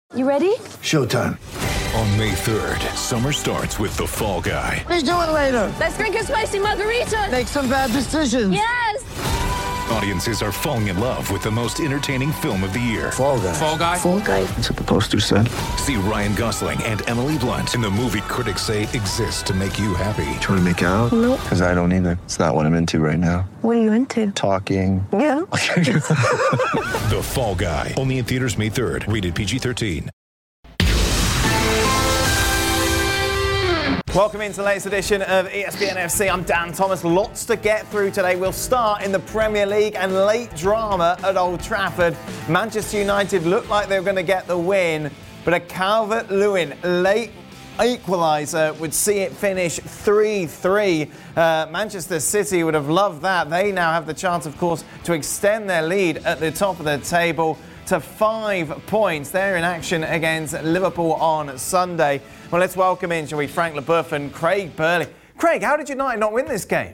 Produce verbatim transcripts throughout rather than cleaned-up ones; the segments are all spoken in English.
You ready? Showtime. On May third, summer starts with The Fall Guy. Let's do it later. Let's drink a spicy margarita. Make some bad decisions. Yes! Audiences are falling in love with the most entertaining film of the year. Fall Guy. Fall Guy? Fall Guy. That's what the poster said. See Ryan Gosling and Emily Blunt in the movie critics say exists to make you happy. Trying to make it out? Nope. Because I don't either. It's not what I'm into right now. What are you into? Talking. Yeah. The Fall Guy. Only in theaters May third. Rated P G thirteen. Welcome into the latest edition of E S P N F C. I'm Dan Thomas. Lots to get through today. We'll start in the Premier League and late drama at Old Trafford. Manchester United looked like they were going to get the win, but a Calvert-Lewin late equaliser would see it finish three three. Uh, Manchester City would have loved that. They now have the chance, of course, to extend their lead at the top of the table to five points. They're in action against Liverpool on Sunday. Well, let's welcome in, shall we, Frank Leboeuf and Craig Burley. Craig, how did United not win this game?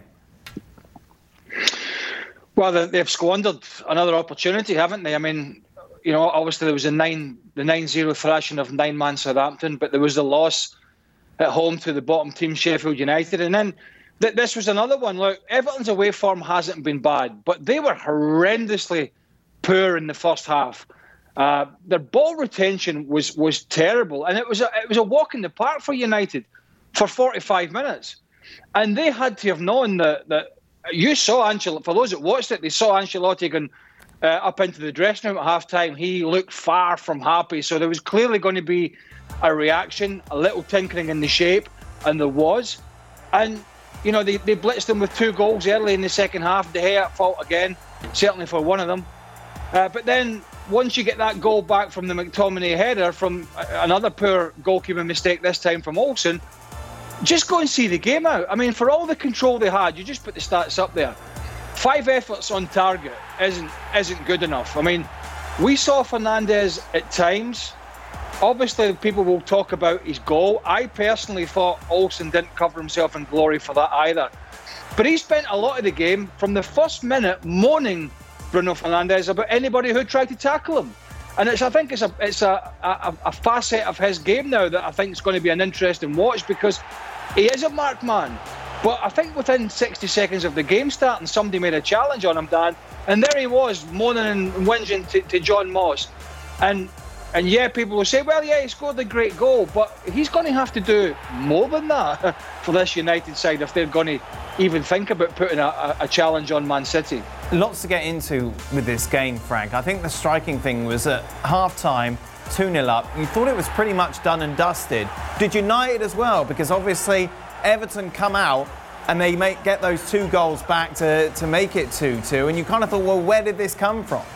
Well, they've squandered another opportunity, haven't they? I mean, you know, obviously there was a nine, the nine zero thrashing of nine-man Southampton, but there was the loss at home to the bottom team, Sheffield United. And then th- this was another one. Look, Everton's away form hasn't been bad, but they were horrendously poor in the first half. Uh, their ball retention was was terrible, and it was a, it was a walk in the park for United for forty-five minutes. And they had to have known that that you saw Ancelotti. For those that watched it, they saw Ancelotti going uh, up into the dressing room at half time. He looked far from happy, so there was clearly going to be a reaction, a little tinkering in the shape, and there was. And you know they they blitzed them with two goals early in the second half. De Gea at fault again, certainly for one of them. Uh, but then once you get that goal back from the McTominay header from another poor goalkeeping mistake, this time from Olsen, just go and see the game out. I mean, for all the control they had, you just put the stats up there. Five efforts on target isn't isn't good enough. I mean, we saw Fernandes at times. Obviously, people will talk about his goal. I personally thought Olsen didn't cover himself in glory for that either. But he spent a lot of the game, from the first minute, moaning Bruno Fernandes about anybody who tried to tackle him, and it's I think it's a it's a, a, a facet of his game now that I think is going to be an interesting watch, because he is a marked man. But I think within sixty seconds of the game starting, somebody made a challenge on him, Dan, and there he was moaning and whinging to, to John Moss, and and yeah, people will say, well, yeah, he scored a great goal, but he's going to have to do more than that for this United side if they're going to even think about putting a, a challenge on Man City. Lots to get into with this game, Frank. I think the striking thing was at half-time, two nil up. You thought it was pretty much done and dusted. Did United as well? Because obviously Everton come out and they make, get those two goals back to, to make it two two. And you kind of thought, well, where did this come from?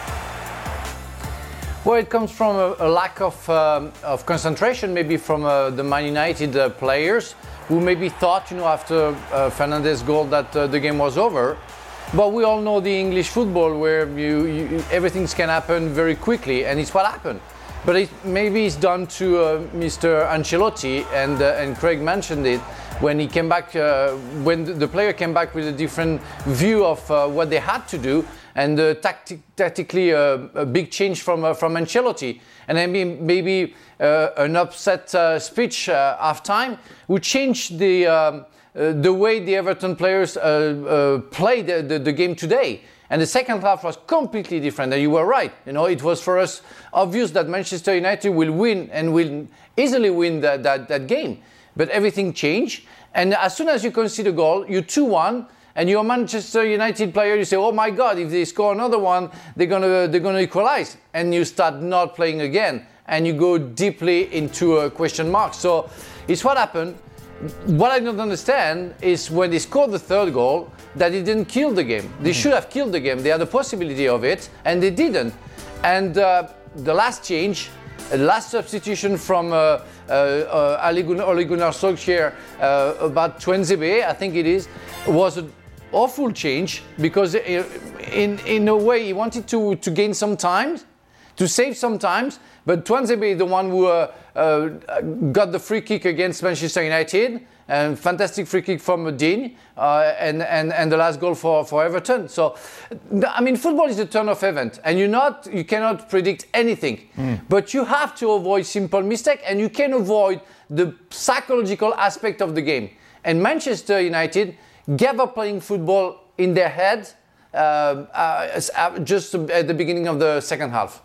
Well, it comes from a, a lack of, um, of concentration, maybe from uh, the Man United uh, players, who maybe thought, you know, after uh, Fernandes' goal that uh, the game was over. But we all know the English football, where you, you, everything can happen very quickly, and it's what happened. But it, maybe it's done to uh, Mister Ancelotti, and uh, and Craig mentioned it when he came back, uh, when the player came back with a different view of uh, what they had to do, and uh, tacti- tactically uh, a big change from uh, from Ancelotti, and I mean maybe uh, an upset uh, speech uh, half time would change the. Um, Uh, the way the Everton players uh, uh, played the, the, the game today. And the second half was completely different. And you were right. You know, it was for us obvious that Manchester United will win and will easily win that, that, that game. But everything changed. And as soon as you concede a goal, you two one, and you're a Manchester United player, you say, oh my God, if they score another one, they're gonna they're gonna equalize. And you start not playing again. And you go deeply into a question mark. So it's what happened. What I don't understand is when they scored the third goal, that it didn't kill the game. They mm-hmm. should have killed the game. They had the possibility of it, and they didn't. And uh, the last change, the last substitution from uh, uh, uh, Ole Gunnar Solskjaer uh, about Twenzebe, I think it is, was an awful change, because in in a way he wanted to, to gain some time, to save some time, But Tuanzebe is the one who uh, uh, got the free kick against Manchester United, and fantastic free kick from Dean, uh, and, and, and the last goal for, for Everton. So, I mean, football is a turn-off event, and you're not, you cannot predict anything. Mm. But you have to avoid simple mistakes, and you can avoid the psychological aspect of the game. And Manchester United gave up playing football in their head uh, uh, just at the beginning of the second half.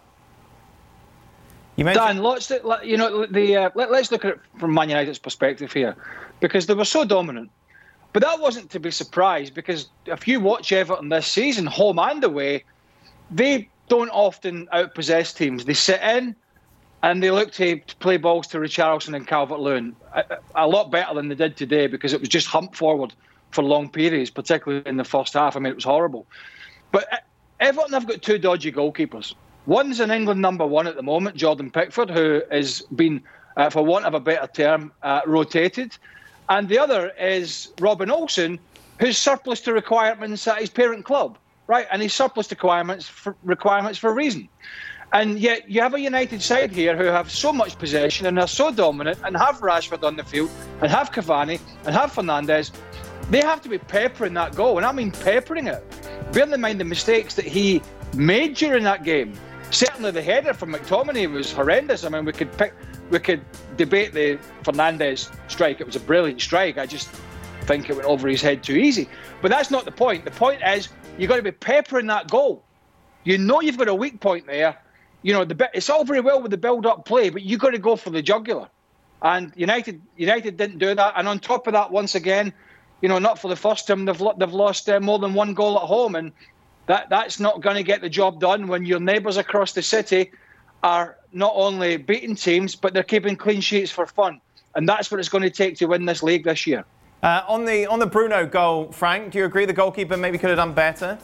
You Dan, lots to, you know, the uh, let, let's look at it from Man United's perspective here, because they were so dominant. But that wasn't to be surprised, because if you watch Everton this season, home and away, they don't often outpossess teams. They sit in and they look to play balls to Richarlison and Calvert-Lewin a, a lot better than they did today, because it was just hump forward for long periods, particularly in the first half. I mean, it was horrible. But Everton have got two dodgy goalkeepers. One's an England number one at the moment, Jordan Pickford, who has been, uh, for want of a better term, uh, rotated. And the other is Robin Olsen, who's surplus to requirements at his parent club, right? And he's surplus to requirements for, requirements for a reason. And yet you have a United side here who have so much possession and are so dominant, and have Rashford on the field, and have Cavani, and have Fernandes. They have to be peppering that goal, and I mean peppering it. Bearing in mind the mistakes that he made during that game. Certainly the header from McTominay was horrendous. I mean, we could pick, we could debate the Fernandes strike. It was a brilliant strike. I just think it went over his head too easy. But that's not the point. The point is you've got to be peppering that goal. You know you've got a weak point there. You know, the it's all very well with the build-up play, but you've got to go for the jugular. And United United didn't do that. And on top of that, once again, you know, not for the first time, they've, they've lost uh, more than one goal at home. And That that's not going to get the job done when your neighbours across the city are not only beating teams, but they're keeping clean sheets for fun. And that's what it's going to take to win this league this year. Uh, on the on the Bruno goal, Frank, do you agree the goalkeeper maybe could have done better?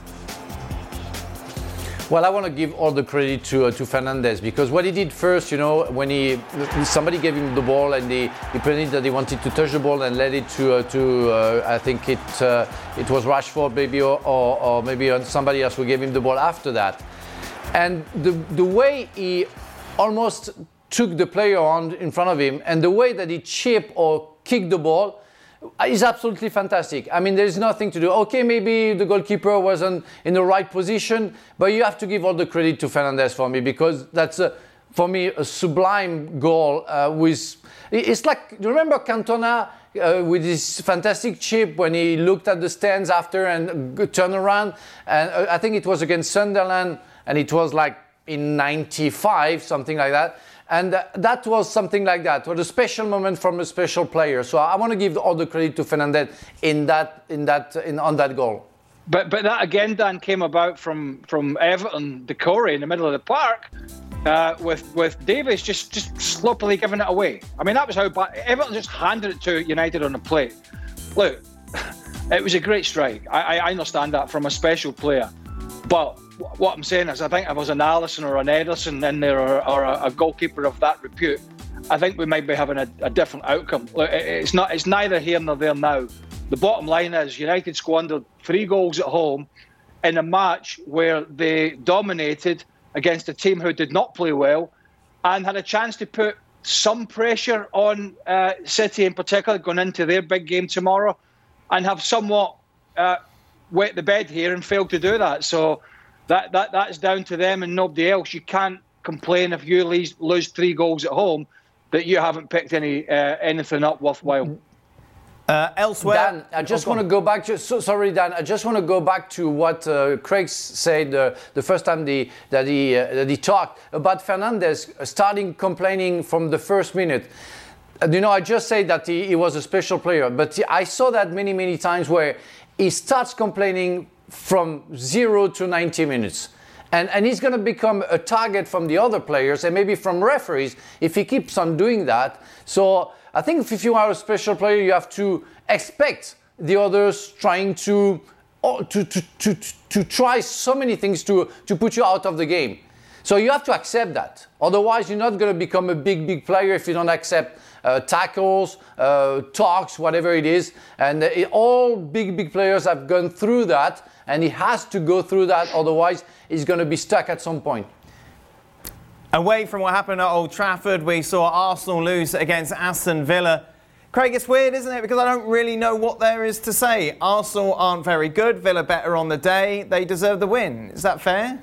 Well, I want to give all the credit to uh, to Fernandes, because what he did first, you know, when he somebody gave him the ball and he, he pretended that he wanted to touch the ball and led it to uh, to uh, I think it uh, it was Rashford maybe or, or, or maybe somebody else who gave him the ball after that, and the the way he almost took the player on in front of him, and the way that he chipped or kicked the ball is absolutely fantastic. I mean, there's nothing to do. Okay, maybe the goalkeeper wasn't in the right position, but you have to give all the credit to Fernandes for me, because that's, a, for me, a sublime goal. Uh, with It's like, you remember Cantona uh, with his fantastic chip when he looked at the stands after and turned around? And uh, I think it was against Sunderland, and it was like in ninety-five, something like that. And uh, that was something like that. It was a special moment from a special player. So I want to give all the credit to Fernandes in that, in that, in on that goal. But but that again, Dan, came about from from Everton, Decore in the middle of the park, uh, with with Davies just just sloppily giving it away. I mean, that was how bad. Everton just handed it to United on the plate. Look, it was a great strike. I, I understand that from a special player, but what I'm saying is, I think if it was an Alisson or an Ederson in there, or, or a, a goalkeeper of that repute, I think we might be having a, a different outcome. Look, it's not. It's neither here nor there now. The bottom line is United squandered three goals at home in a match where they dominated against a team who did not play well, and had a chance to put some pressure on uh, City in particular going into their big game tomorrow, and have somewhat uh, wet the bed here and failed to do that. So that, that that's down to them and nobody else. You can't complain if you lose, lose three goals at home that you haven't picked any uh, anything up worthwhile. Uh, elsewhere, Dan, I just oh, want to go back to. So, sorry, Dan. I just want to go back to what uh, Craig said uh, the first time the, that he uh, that he talked about Fernandes starting complaining from the first minute. Uh, you know, I just said that he, he was a special player, but I saw that many many times where he starts complaining from zero to ninety minutes. And, and he's going to become a target from the other players and maybe from referees if he keeps on doing that. So I think if you are a special player, you have to expect the others trying to oh, to, to, to, to try so many things to, to put you out of the game. So you have to accept that. Otherwise, you're not going to become a big, big player if you don't accept uh, tackles, uh, talks, whatever it is. And uh, it, all big, big players have gone through that. And he has to go through that, otherwise he's going to be stuck at some point. Away from what happened at Old Trafford, we saw Arsenal lose against Aston Villa. Craig, it's weird, isn't it? Because I don't really know what there is to say. Arsenal aren't very good. Villa better on the day. They deserve the win. Is that fair?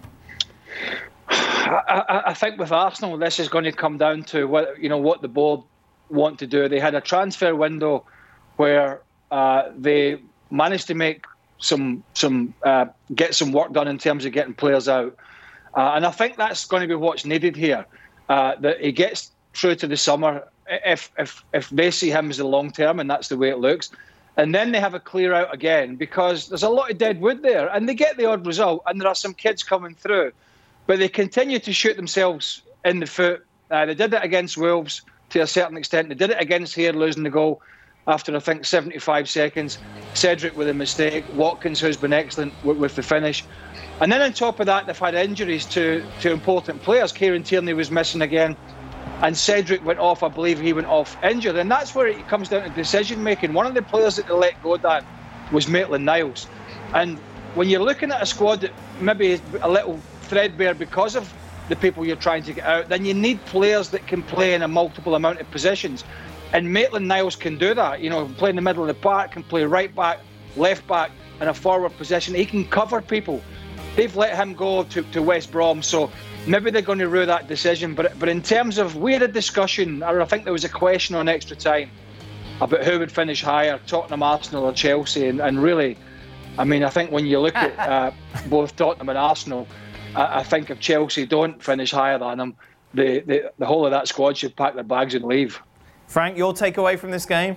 I, I, I think with Arsenal, this is going to come down to what you know what the board want to do. They had a transfer window where uh, they managed to make some some uh, get some work done in terms of getting players out, uh, and I think that's going to be what's needed here. Uh, that he gets through to the summer. If if if they see him as the long term, and that's the way it looks, and then they have a clear out again because there's a lot of dead wood there, and they get the odd result, and there are some kids coming through, but they continue to shoot themselves in the foot. Uh, they did it against Wolves to a certain extent. They did it against here, losing the goal after I think seventy-five seconds. Cedric with a mistake. Watkins, who's been excellent with, with the finish, and then on top of that, they've had injuries to to important players. Kieran Tierney was missing again. And Cedric went off, I believe he went off injured. And that's where it comes down to decision-making. One of the players that they let go, Dan, was Maitland-Niles. And when you're looking at a squad that maybe is a little threadbare because of the people you're trying to get out, then you need players that can play in a multiple amount of positions. And Maitland-Niles can do that. You know, play in the middle of the park, can play right back, left back, in a forward position. He can cover people. They've let him go to, to West Brom, so maybe they're going to rue that decision. But but in terms of, we had a discussion, or I think there was a question on Extra Time about who would finish higher, Tottenham, Arsenal or Chelsea. And, and really, I mean, I think when you look at uh, both Tottenham and Arsenal, I, I think if Chelsea don't finish higher than them, the, the, the whole of that squad should pack their bags and leave. Frank, your takeaway from this game?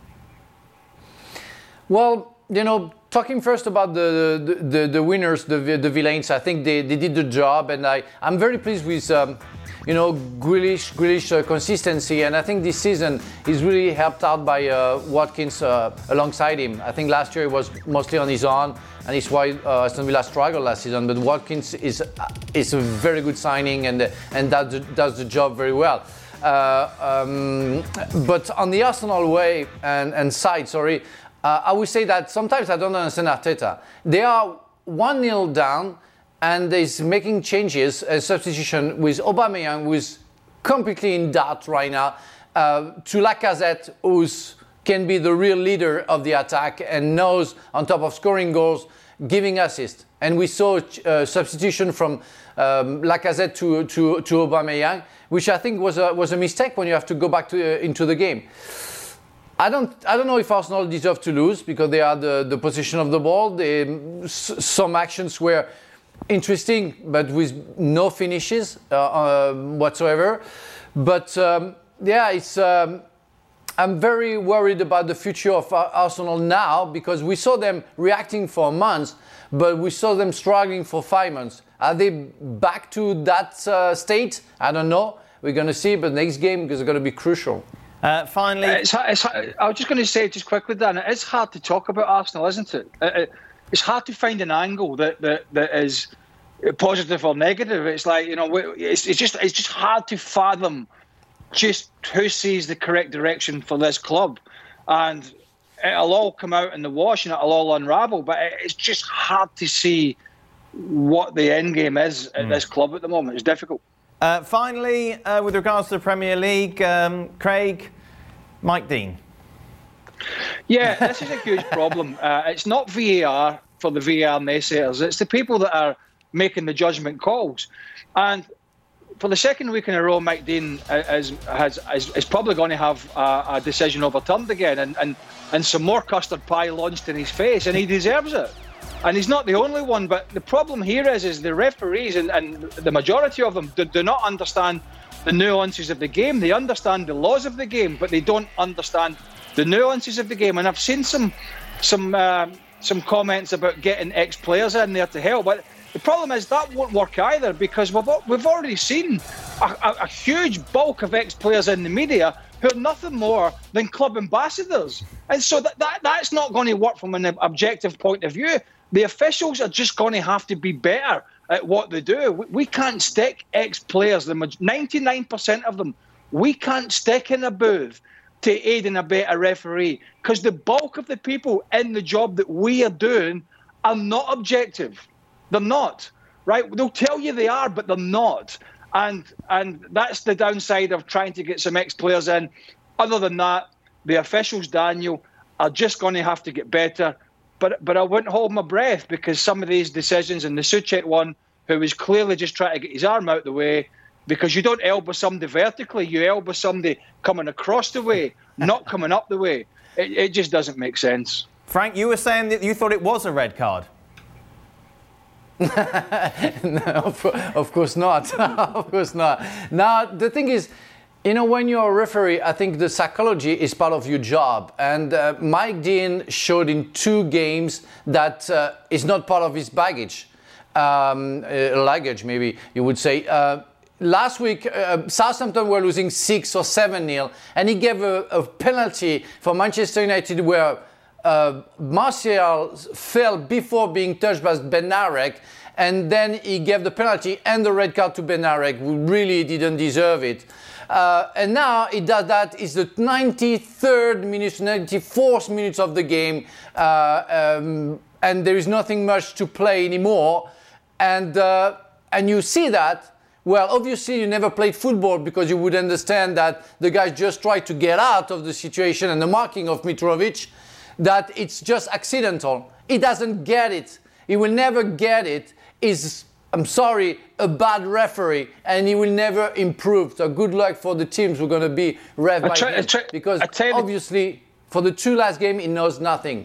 Well, you know, talking first about the the, the, the winners, the the villains, I think they, they did the job, and I, I'm very pleased with, um, you know, Grealish, Grealish uh, consistency, and I think this season he's really helped out by uh, Watkins uh, alongside him. I think last year he was mostly on his own, and it's why uh, Aston Villa struggled last season, but Watkins is is a very good signing, and, and does, does the job very well. Uh, um, but on the Arsenal way and, and side, sorry, Uh, I would say that sometimes I don't understand Arteta. They are one nil down and he's making changes, a substitution with Aubameyang, who is completely in doubt right now, uh, to Lacazette, who can be the real leader of the attack and knows, on top of scoring goals, giving assists. And we saw a substitution from um, Lacazette to, to, to Aubameyang, which I think was a, was a mistake when you have to go back to, uh, into the game. I don't. I don't know if Arsenal deserve to lose because they had the, the position of the ball. They, s- some actions were interesting, but with no finishes uh, uh, whatsoever. But um, yeah, it's. Um, I'm very worried about the future of Arsenal now because we saw them reacting for months, but we saw them struggling for five months. Are they back to that uh, state? I don't know. We're going to see, but next game is going to be crucial. Uh, finally, it's, it's, I was just going to say just quickly, Dan, it's hard to talk about Arsenal, isn't it? It's hard to find an angle that, that, that is positive or negative. It's like, you know, it's, it's just it's just hard to fathom just who sees the correct direction for this club, and it'll all come out in the wash and it'll all unravel. But it's just hard to see what the end game is at mm. this club at the moment. It's difficult. Uh, finally, uh, with regards to the Premier League, um, Craig, Mike Dean. Yeah, this is a huge problem. Uh, it's not V A R for the V A R naysayers. It's the people that are making the judgment calls. And for the second week in a row, Mike Dean is, has, is, is probably going to have a, a decision overturned again and, and, and some more custard pie launched in his face, and he deserves it. And he's not the only one, but the problem here is is the referees, and, and the majority of them do, do not understand the nuances of the game. They understand the laws of the game, but they don't understand the nuances of the game. And I've seen some some uh, some comments about getting ex-players in there to help, but the problem is that won't work either because we've we've already seen a, a, a huge bulk of ex-players in the media who are nothing more than club ambassadors, and so that, that that's not going to work from an objective point of view. The officials are just going to have to be better at what they do. We, we can't stick ex-players, the ninety-nine percent of them, we can't stick in a booth to aid and abet a referee because the bulk of the people in the job that we are doing are not objective. They're not, right? They'll tell you they are, but they're not. And and that's the downside of trying to get some ex-players in. Other than that, the officials, Daniel, are just going to have to get better. But but I wouldn't hold my breath, because some of these decisions, and the Souček one, who was clearly just trying to get his arm out the way, because you don't elbow somebody vertically, you elbow somebody coming across the way, not coming up the way. It, it just doesn't make sense. Frank, you were saying that you thought it was a red card. No, of, of course not. Of course not. Now, the thing is, you know, when you're a referee, I think the psychology is part of your job. And uh, Mike Dean showed in two games that uh, is not part of his baggage. Um, uh, luggage, maybe you would say. Uh, last week, uh, Southampton were losing six or seven nil, and he gave a, a penalty for Manchester United where uh, Martial fell before being touched by Bednarek, and then he gave the penalty and the red card to Bednarek, who really didn't deserve it. Uh, and now he does that. It's the ninety-third minute, ninety-fourth minutes of the game, uh, um, and there is nothing much to play anymore. And uh, and you see that. Well, obviously you never played football, because you would understand that the guys just tried to get out of the situation, and the marking of Mitrovic, that it's just accidental. He doesn't get it. He will never get it. He's, I'm sorry, a bad referee, and he will never improve. So good luck for the teams who are going to be ref by him, because obviously for the two last game he knows nothing.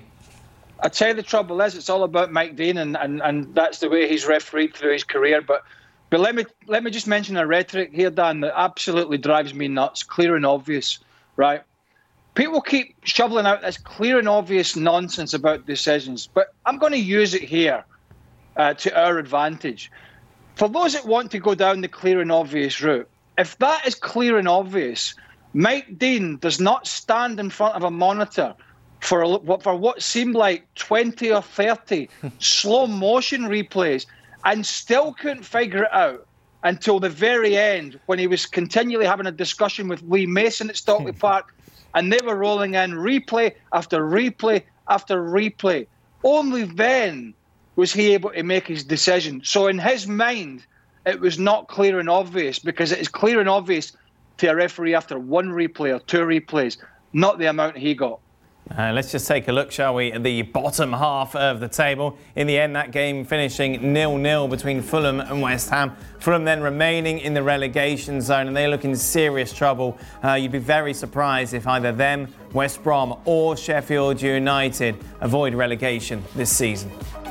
I tell you, the trouble is, it's all about Mike Dean, and, and, and that's the way he's refereed through his career. But but let me let me just mention a rhetoric here, Dan, that absolutely drives me nuts. Clear and obvious, right? People keep shoveling out this clear and obvious nonsense about decisions, but I'm going to use it here uh, to our advantage. For those that want to go down the clear and obvious route, if that is clear and obvious, Mike Dean does not stand in front of a monitor for a, for what seemed like twenty or thirty slow motion replays, and still couldn't figure it out until the very end, when he was continually having a discussion with Lee Mason at Stockley Park, and they were rolling in replay after replay after replay. Only then was he able to make his decision. So in his mind, it was not clear and obvious, because it is clear and obvious to a referee after one replay or two replays, not the amount he got. Uh, let's just take a look, shall we, at the bottom half of the table. In the end, that game finishing nil nil between Fulham and West Ham. Fulham then remaining in the relegation zone, and they look in serious trouble. Uh, you'd be very surprised if either them, West Brom or Sheffield United avoid relegation this season.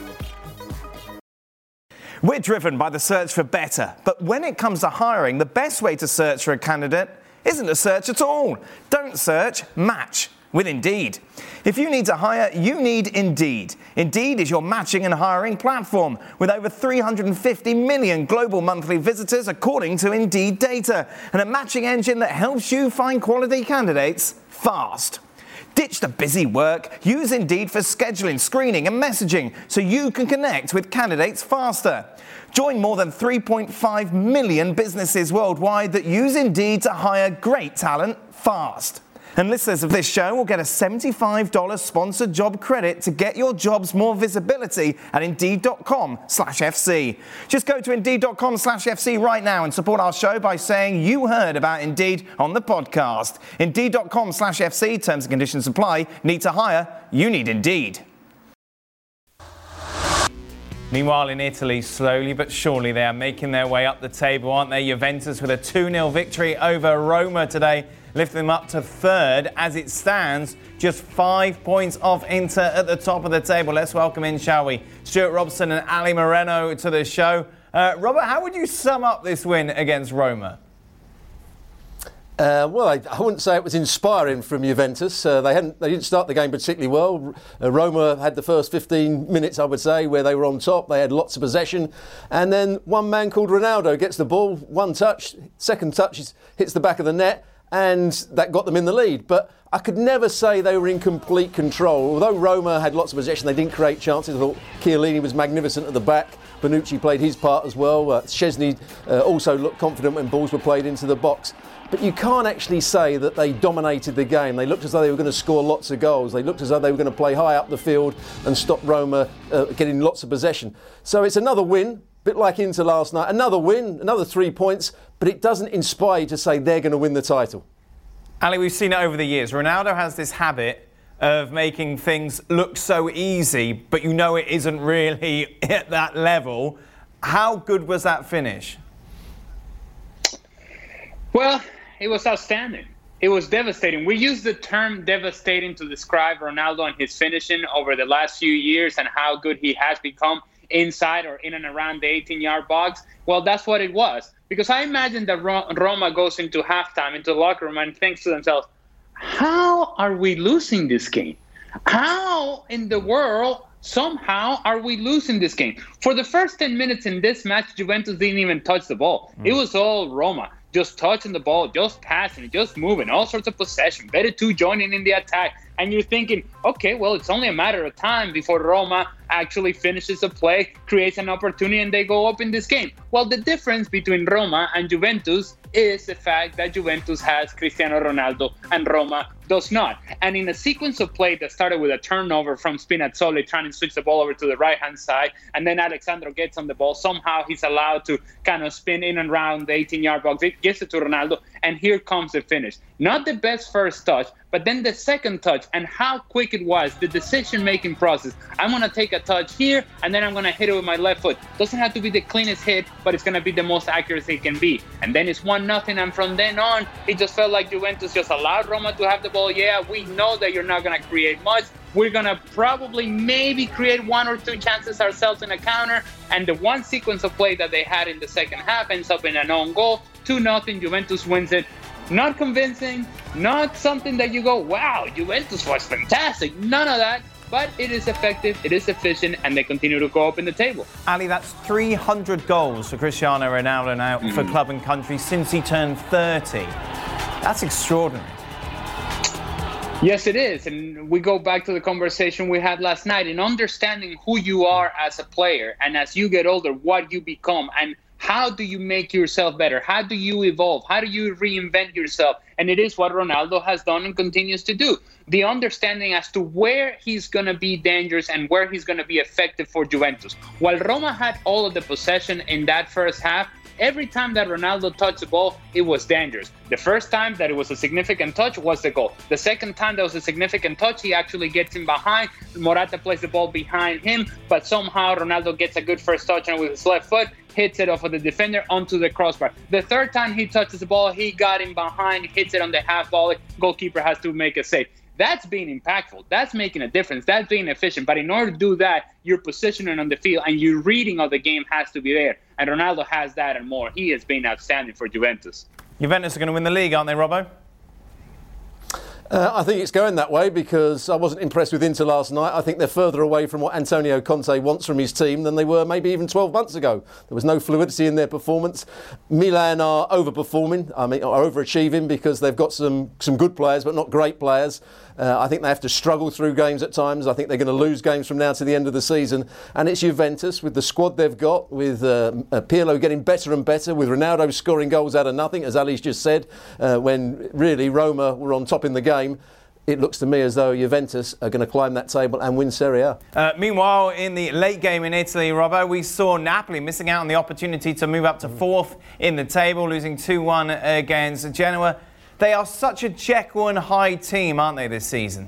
We're driven by the search for better, but when it comes to hiring, the best way to search for a candidate isn't to search at all. Don't search, match with Indeed. If you need to hire, you need Indeed. Indeed is your matching and hiring platform with over three hundred fifty million global monthly visitors according to Indeed data, and a matching engine that helps you find quality candidates fast. Ditch the busy work. Use Indeed for scheduling, screening and messaging so you can connect with candidates faster. Join more than three point five million businesses worldwide that use Indeed to hire great talent fast. And listeners of this show will get a seventy-five dollars sponsored job credit to get your jobs more visibility at Indeed.com slash FC. Just go to Indeed.com slash FC right now and support our show by saying you heard about Indeed on the podcast. Indeed.com slash FC. Terms and conditions apply. Need to hire? You need Indeed. Meanwhile, in Italy, slowly but surely, they are making their way up the table, aren't they? Juventus with a two nil victory over Roma today, lifting them up to third. As it stands, just five points off Inter at the top of the table. Let's welcome in, shall we, Stuart Robson and Ali Moreno to the show. Uh, Robert, how would you sum up this win against Roma? Uh, well, I, I wouldn't say it was inspiring from Juventus. Uh, they hadn't, they didn't start the game particularly well. Uh, Roma had the first fifteen minutes, I would say, where they were on top. They had lots of possession, and then one man called Ronaldo gets the ball, one touch, second touch hits the back of the net, and that got them in the lead. But I could never say they were in complete control. Although Roma had lots of possession, they didn't create chances. I thought Chiellini was magnificent at the back. Bonucci played his part as well. Uh, Szczesny uh, also looked confident when balls were played into the box. But you can't actually say that they dominated the game. They looked as though they were going to score lots of goals. They looked as though they were going to play high up the field and stop Roma uh, getting lots of possession. So it's another win. bit like Inter last night. Another win, another three points, but it doesn't inspire you to say they're going to win the title. Ali, we've seen it over the years. Ronaldo has this habit of making things look so easy, but you know it isn't really at that level. How good was that finish? Well, it was outstanding. It was devastating. We use the term devastating to describe Ronaldo and his finishing over the last few years and how good he has become inside or in and around the eighteen-yard box. Well, that's what it was. Because I imagine that Roma goes into halftime, into the locker room, and thinks to themselves, how are we losing this game? How in the world, somehow, are we losing this game? For the first ten minutes in this match, Juventus didn't even touch the ball. Mm. It was all Roma. Just touching the ball, just passing, just moving, all sorts of possession. Better two joining in the attack. And you're thinking, okay, well, it's only a matter of time before Roma actually finishes a play, creates an opportunity, and they go up in this game. Well, the difference between Roma and Juventus is the fact that Juventus has Cristiano Ronaldo and Roma does not. And in a sequence of play that started with a turnover from Spinazzoli trying to switch the ball over to the right-hand side, and then Alexandro gets on the ball, somehow he's allowed to kind of spin in and around the eighteen-yard box. It gets it to Ronaldo, and here comes the finish. Not the best first touch, but then the second touch and how quick it was, the decision-making process. I'm going to take a touch here, and then I'm going to hit it with my left foot. Doesn't have to be the cleanest hit, but it's going to be the most accurate it can be. And then it's one nothing, and from then on, it just felt like Juventus just allowed Roma to have the ball. Yeah, we know that you're not going to create much. We're going to probably maybe create one or two chances ourselves in a counter. And the one sequence of play that they had in the second half ends up in an own goal. two nothing, Juventus wins it. Not convincing, not something that you go, wow, Juventus was fantastic. None of that. But it is effective, it is efficient, and they continue to go up in the table. Ali, that's three hundred goals for Cristiano Ronaldo now mm-hmm. for club and country since he turned thirty. That's extraordinary. Yes, it is. And we go back to the conversation we had last night in understanding who you are as a player, and as you get older, what you become, and how do you make yourself better? How do you evolve? How do you reinvent yourself? And it is what Ronaldo has done and continues to do. The understanding as to where he's going to be dangerous and where he's going to be effective for Juventus. While Roma had all of the possession in that first half, every time that Ronaldo touched the ball, it was dangerous. The first time that it was a significant touch was the goal. The second time that was a significant touch, he actually gets in behind. Morata plays the ball behind him, but somehow Ronaldo gets a good first touch and with his left foot, hits it off of the defender onto the crossbar. The third time he touches the ball, he got in behind, hits it on the half volley. Goalkeeper has to make a save. That's being impactful. That's making a difference. That's being efficient. But in order to do that, your positioning on the field and your reading of the game has to be there. And Ronaldo has that and more. He has been outstanding for Juventus. Juventus are going to win the league, aren't they, Robbo? Uh, I think it's going that way because I wasn't impressed with Inter last night. I think they're further away from what Antonio Conte wants from his team than they were maybe even twelve months ago. There was no fluidity in their performance. Milan are overperforming, I mean, are overachieving because they've got some, some good players but not great players. Uh, I think they have to struggle through games at times. I think they're going to lose games from now to the end of the season. And it's Juventus with the squad they've got, with uh, uh, Pirlo getting better and better, with Ronaldo scoring goals out of nothing, as Ali's just said, uh, when really Roma were on top in the game. It looks to me as though Juventus are going to climb that table and win Serie A. Uh, meanwhile, in the late game in Italy, Robbo, we saw Napoli missing out on the opportunity to move up to fourth in the table, losing two one against Genoa. They are such a Jekyll and Hyde team, aren't they, this season?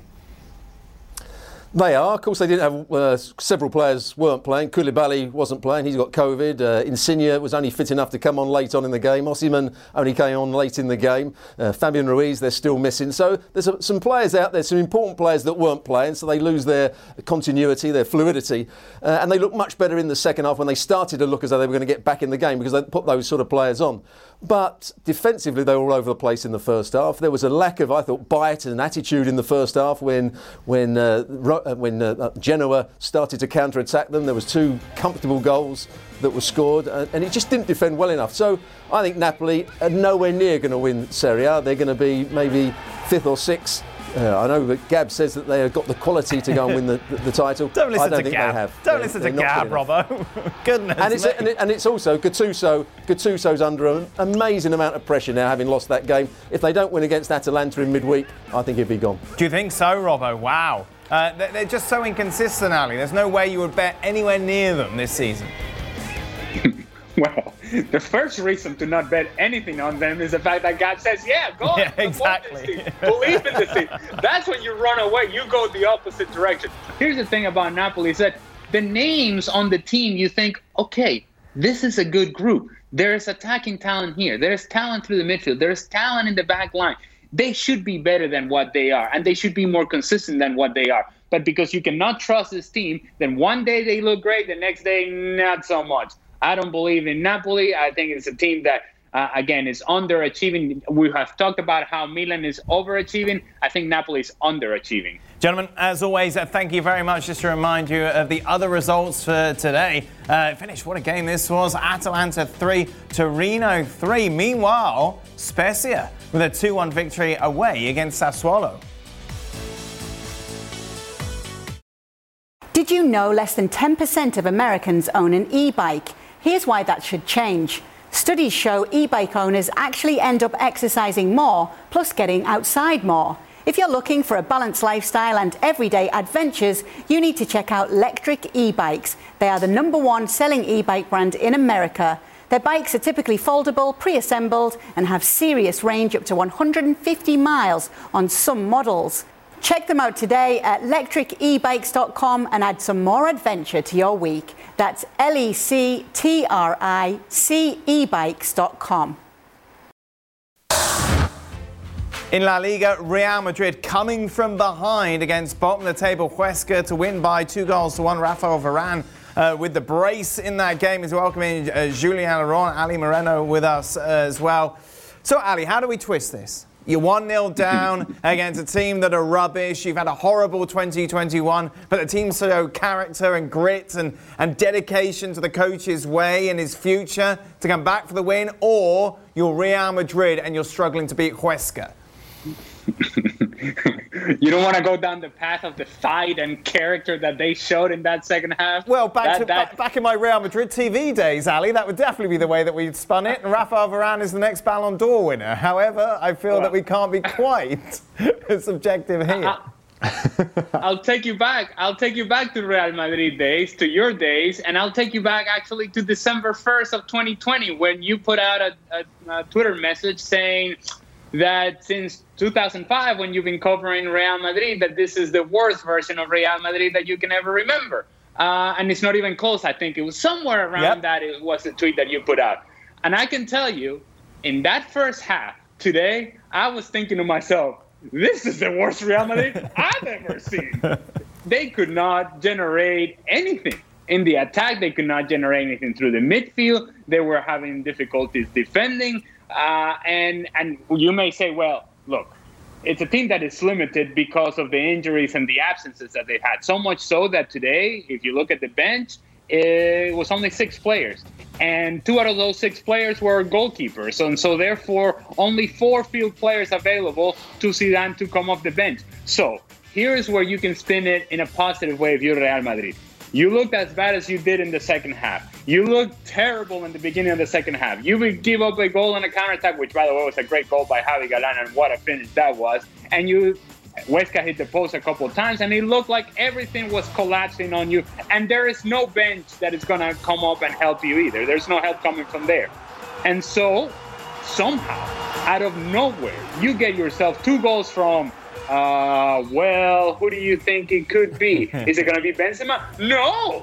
They are. Of course, they didn't have uh, several players weren't playing. Koulibaly wasn't playing. He's got COVID. Uh, Insigne was only fit enough to come on late on in the game. Osimhen only came on late in the game. Uh, Fabian Ruiz, they're still missing. So there's a, some players out there, some important players that weren't playing. So they lose their continuity, their fluidity. Uh, and they look much better in the second half when they started to look as though they were going to get back in the game because they put those sort of players on. But defensively, they were all over the place in the first half. There was a lack of, I thought, bite and attitude in the first half when when uh, when uh, Genoa started to counter-attack them. There was two comfortable goals that were scored, and, and it just didn't defend well enough. So I think Napoli are nowhere near going to win Serie A. They're going to be maybe fifth or sixth. Uh, I know that Gab says that they have got the quality to go and win the, the, the title. Don't listen I don't to think Gab. They have. Don't they're, listen they're to Gab, Robbo. Goodness and it's, me. and, it, and it's also Gattuso. Gattuso's under an amazing amount of pressure now, having lost that game. If they don't win against Atalanta in midweek, I think he'd be gone. Do you think so, Robbo? Wow. Uh, they're, they're just so inconsistent, Ali. There's no way you would bet anywhere near them this season. Well, the first reason to not bet anything on them is the fact that God says, yeah, go on, yeah, support exactly. this team. Believe in this team. That's when you run away. You go the opposite direction. Here's the thing about Napoli is that the names on the team, you think, okay, this is a good group. There's attacking talent here. There's talent through the midfield. There's talent in the back line. They should be better than what they are, and they should be more consistent than what they are. But because you cannot trust this team, then one day they look great, the next day not so much. I don't believe in Napoli. I think it's a team that, uh, again, is underachieving. We have talked about how Milan is overachieving. I think Napoli is underachieving. Gentlemen, as always, uh, thank you very much. Just to remind you of the other results for today. Uh, finish, what a game this was. Atalanta three, Torino three. Meanwhile, Spezia with a two one victory away against Sassuolo. Did you know less than ten percent of Americans own an e-bike? Here's why that should change. Studies show e-bike owners actually end up exercising more, plus getting outside more. If you're looking for a balanced lifestyle and everyday adventures, you need to check out Lectric e-bikes. They are the number one selling e-bike brand in America. Their bikes are typically foldable, pre-assembled, and have serious range up to one hundred fifty miles on some models. Check them out today at lectric e bikes dot com and add some more adventure to your week. That's L E C T R I C e bikes dot com. In La Liga, Real Madrid coming from behind against bottom-of-the-table Huesca to win by two goals to one. Rafael Varane uh, with the brace in that game is welcoming uh, Julian Laurent, Ali Moreno with us uh, as well. So, Ali, how do we twist this? You're one nil down against a team that are rubbish. You've had a horrible twenty twenty-one, but the team showed character and grit and, and dedication to the coach's way and his future to come back for the win. Or you're Real Madrid and you're struggling to beat Huesca. You don't want to go down the path of the fight and character that they showed in that second half? Well, back, that, to, that... back, back in my Real Madrid T V days, Ali, that would definitely be the way that we'd spun it. And Rafael Varane is the next Ballon d'Or winner. However, I feel well, that we can't be quite subjective here. I, I'll take you back. I'll take you back to Real Madrid days, to your days, and I'll take you back actually to December first of twenty twenty when you put out a, a, a Twitter message saying that since two thousand five, when you've been covering Real Madrid, that this is the worst version of Real Madrid that you can ever remember. Uh, and it's not even close. I think it was somewhere around yep. that. It was the tweet that you put out. And I can tell you, in that first half today, I was thinking to myself, this is the worst Real Madrid I've ever seen. They could not generate anything. In the attack, they could not generate anything through the midfield. They were having difficulties defending. Uh, and and you may say, well, look, it's a team that is limited because of the injuries and the absences that they've had. So much so that today, if you look at the bench, it was only six players. And two out of those six players were goalkeepers. And so therefore, only four field players available to Zidane to come off the bench. So here is where you can spin it in a positive way if you're Real Madrid. You looked as bad as you did in the second half. You looked terrible in the beginning of the second half. You would give up a goal on a counterattack, which, by the way, was a great goal by Javi Galán, and what a finish that was. And you, Huesca hit the post a couple of times, and it looked like everything was collapsing on you. And there is no bench that is going to come up and help you either. There's no help coming from there. And so, somehow, out of nowhere, you get yourself two goals from Uh, well, who do you think it could be? Is it going to be Benzema? No!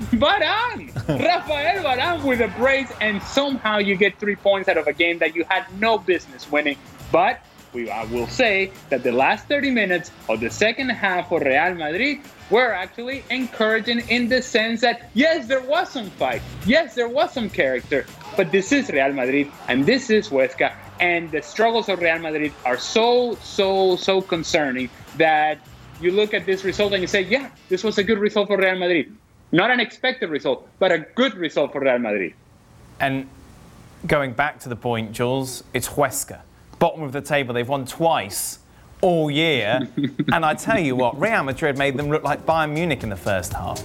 Varane! Rafael Varane with a brace, and somehow you get three points out of a game that you had no business winning. But we, I will say that the last thirty minutes of the second half for Real Madrid were actually encouraging in the sense that, yes, there was some fight. Yes, there was some character. But this is Real Madrid, and this is Huesca. And the struggles of Real Madrid are so, so, so concerning that you look at this result and you say, yeah, this was a good result for Real Madrid. Not an expected result, but a good result for Real Madrid. And going back to the point, Jules, it's Huesca. Bottom of the table, they've won twice all year. And I tell you what, Real Madrid made them look like Bayern Munich in the first half.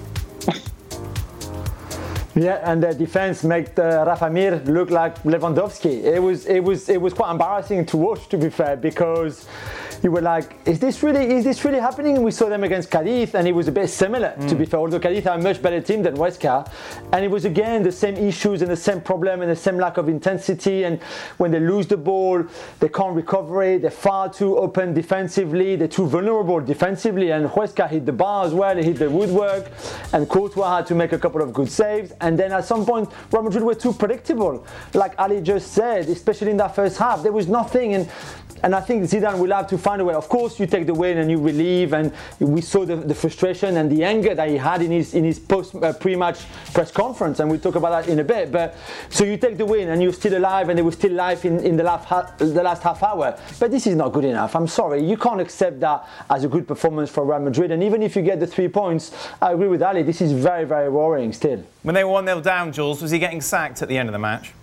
Yeah, and the defense made uh, Rafa Mir look like Lewandowski. It was, it was, it was quite embarrassing to watch, to be fair, because you were like, is this really is this really happening? And we saw them against Cadiz, and it was a bit similar, mm. to be fair, although Cadiz are a much better team than Huesca. And it was again the same issues and the same problem and the same lack of intensity. And when they lose the ball, they can't recover it. They're far too open defensively. They're too vulnerable defensively. And Huesca hit the bar as well. They hit the woodwork. And Courtois had to make a couple of good saves. And then at some point, Real Madrid were too predictable. Like Ali just said, especially in that first half, there was nothing. And And I think Zidane will have to find a way. Of course, you take the win and you relieve, and we saw the, the frustration and the anger that he had in his in his post uh, pre-match press conference, and we'll talk about that in a bit. But so you take the win and you're still alive, and they were still alive in, in the last ha- the last half hour. But this is not good enough. I'm sorry, you can't accept that as a good performance for Real Madrid. And even if you get the three points, I agree with Ali. This is very very worrying still. When they were one nil down, Jules, was he getting sacked at the end of the match?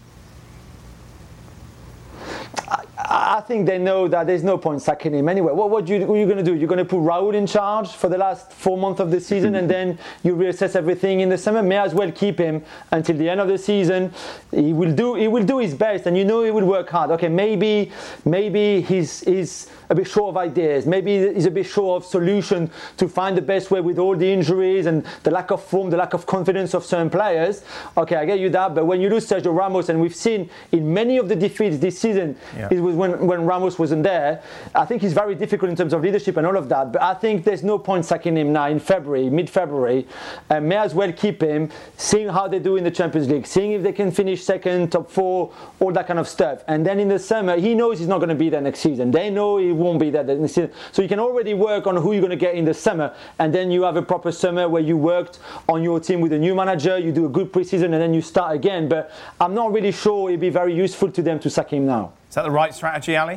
I think they know that there's no point sacking him anyway. What, what, you, what are you going to do? You're going to put Raúl in charge for the last four months of the season, and then you reassess everything in the summer. May as well keep him until the end of the season. He will do he will do his best, and you know he will work hard. Okay, maybe maybe he's he's a bit short of ideas. Maybe he's a bit short of solution to find the best way with all the injuries and the lack of form, the lack of confidence of certain players. Okay, I get you that. But when you lose Sergio Ramos, and we've seen in many of the defeats this season, yeah. it was when, when Ramos wasn't there. I think he's very difficult in terms of leadership and all of that. But I think there's no point sacking him now in February, mid-February. Uh, may as well keep him, seeing how they do in the Champions League, seeing if they can finish second, top four, all that kind of stuff. And then in the summer, he knows he's not going to be there next season. They know he won't be there next season. So you can already work on who you're going to get in the summer. And then you have a proper summer where you worked on your team with a new manager, you do a good preseason, and then you start again. But I'm not really sure it'd be very useful to them to sack him now. Is that the right strategy, Ali?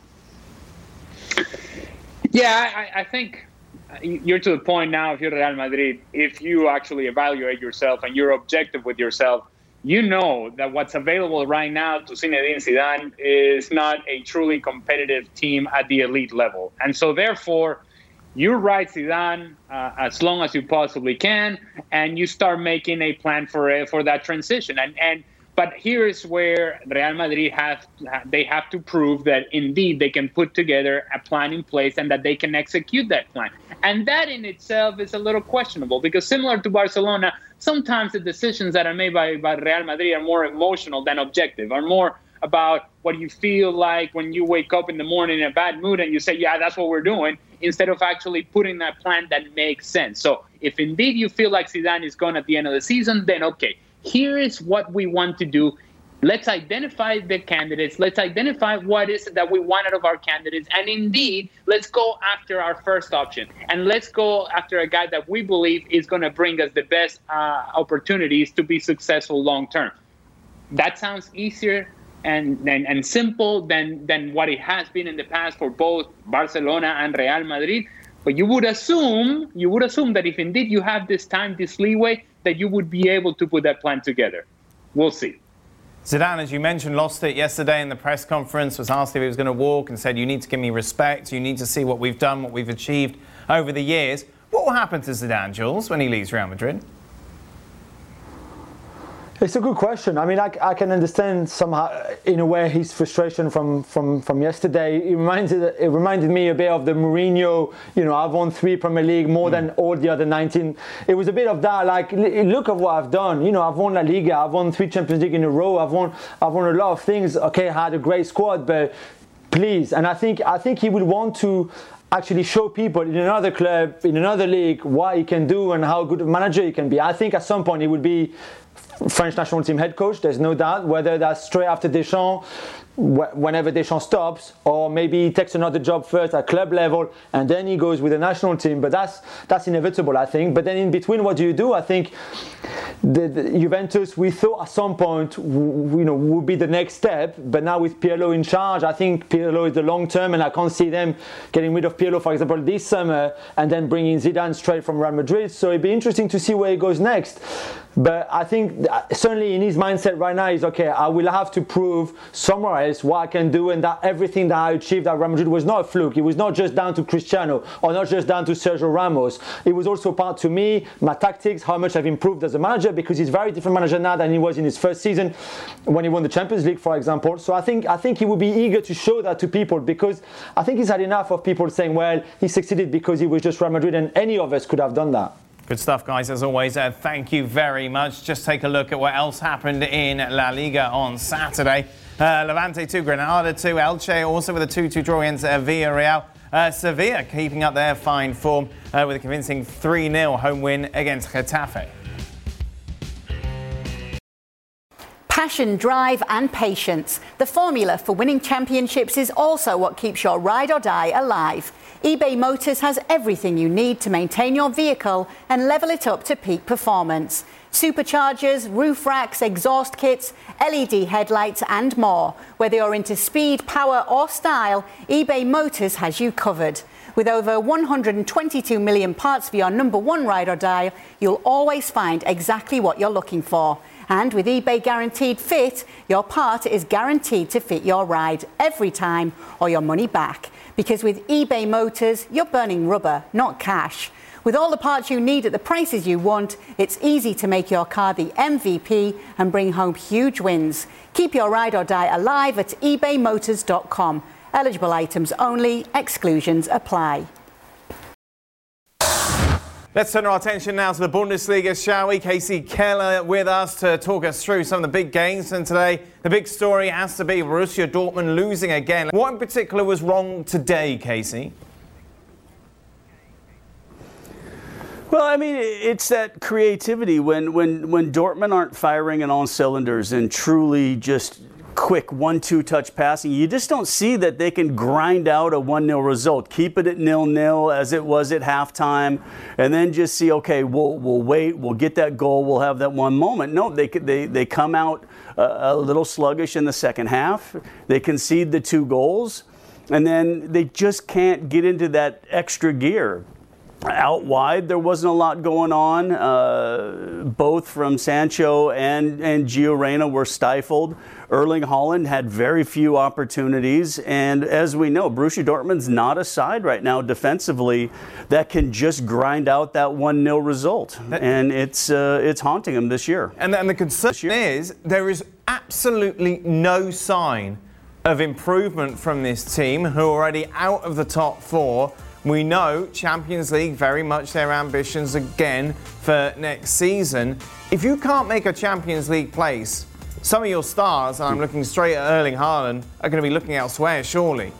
Yeah, I, I think you're to the point now, if you're Real Madrid, if you actually evaluate yourself and you're objective with yourself, you know that what's available right now to Zinedine Zidane is not a truly competitive team at the elite level. And so therefore, you ride Zidane uh, as long as you possibly can, and you start making a plan for uh, for that transition. And and But here's where Real Madrid have they have to prove that indeed they can put together a plan in place and that they can execute that plan. And that in itself is a little questionable, because similar to Barcelona, sometimes the decisions that are made by, by Real Madrid are more emotional than objective, are more about what you feel like when you wake up in the morning in a bad mood and you say, yeah, that's what we're doing, instead of actually putting that plan that makes sense. So if indeed you feel like Zidane is gone at the end of the season, then okay. Here is what we want to do. Let's identify the candidates. Let's identify what is it that we want out of our candidates. And indeed, let's go after our first option. And let's go after a guy that we believe is going to bring us the best uh, opportunities to be successful long term. That sounds easier and, and, and simple than, than what it has been in the past for both Barcelona and Real Madrid. But you would assume, you would assume that if indeed you have this time, this leeway, that you would be able to put that plan together. We'll see. Zidane, as you mentioned, lost it yesterday in the press conference, was asked if he was going to walk and said, you need to give me respect, you need to see what we've done, what we've achieved over the years. What will happen to Zidane, Jules, when he leaves Real Madrid? It's a good question. I mean, I, I can understand somehow, in a way, his frustration from, from, from yesterday. It reminded it reminded me a bit of the Mourinho. You know, I've won three Premier League, more mm. than all the other nineteen. It was a bit of that. Like, look at what I've done. You know, I've won La Liga. I've won three Champions League in a row. I've won. I've won a lot of things. Okay, I had a great squad, but please. And I think I think he would want to actually show people in another club, in another league, what he can do and how good a manager he can be. I think at some point he would be French national team head coach, there's no doubt, whether that's straight after Deschamps, whenever Deschamps stops, or maybe he takes another job first at club level and then he goes with the national team. But that's that's inevitable, I think. But then in between, what do you do? I think the, the Juventus, we thought at some point, you know, would be the next step. But now with Pirlo in charge, I think Pirlo is the long term, and I can't see them getting rid of Pirlo, for example, this summer, and then bringing Zidane straight from Real Madrid. So it'd be interesting to see where he goes next. But I think certainly in his mindset right now is, okay, I will have to prove somewhere else what I can do, and that everything that I achieved at Real Madrid was not a fluke. It was not just down to Cristiano or not just down to Sergio Ramos. It was also part to me, my tactics, how much I've improved as a manager, because he's a very different manager now than he was in his first season when he won the Champions League, for example. So I think I think he would be eager to show that to people, because I think he's had enough of people saying, well, he succeeded because he was just Real Madrid, and any of us could have done that. Good stuff, guys, as always. Uh, thank you very much. Just take a look at what else happened in La Liga on Saturday. Uh, Levante two, Granada two, Elche also with a two two draw against uh, Villarreal. Uh, Sevilla keeping up their fine form uh, with a convincing three nil home win against Getafe. Passion, drive and patience. The formula for winning championships is also what keeps your ride or die alive. eBay Motors has everything you need to maintain your vehicle and level it up to peak performance. Superchargers, roof racks, exhaust kits, L E D headlights and more. Whether you're into speed, power or style, eBay Motors has you covered. With over one hundred twenty-two million parts for your number one ride or die, you'll always find exactly what you're looking for. And with eBay Guaranteed Fit, your part is guaranteed to fit your ride every time or your money back. Because with eBay Motors, you're burning rubber, not cash. With all the parts you need at the prices you want, it's easy to make your car the M V P and bring home huge wins. Keep your ride or die alive at ebay motors dot com. Eligible items only, exclusions apply. Let's turn our attention now to the Bundesliga, shall we? Casey Keller with us to talk us through some of the big games. And today, the big story has to be Borussia Dortmund losing again. What in particular was wrong today, Casey? Well, I mean, it's that creativity when, when, when Dortmund aren't firing on all cylinders and truly just quick one two touch passing, you just don't see that they can grind out a one nil result, keep it at nil nil as it was at halftime, and then just see, okay, we'll we'll wait, we'll get that goal, we'll have that one moment. No, they they they come out a, a little sluggish in the second half. They concede the two goals, and then they just can't get into that extra gear. Out wide, there wasn't a lot going on. Uh, both from Sancho and, and Gio Reyna were stifled. Erling Haaland had very few opportunities. And as we know, Borussia Dortmund's not a side right now defensively that can just grind out that one nil result. And it's uh, it's haunting them this year. And, and the concern is there is absolutely no sign of improvement from this team, who are already out of the top four. We know Champions League, very much their ambitions again for next season. If you can't make a Champions League place, some of your stars, and I'm looking straight at Erling Haaland, are going to be looking elsewhere, surely.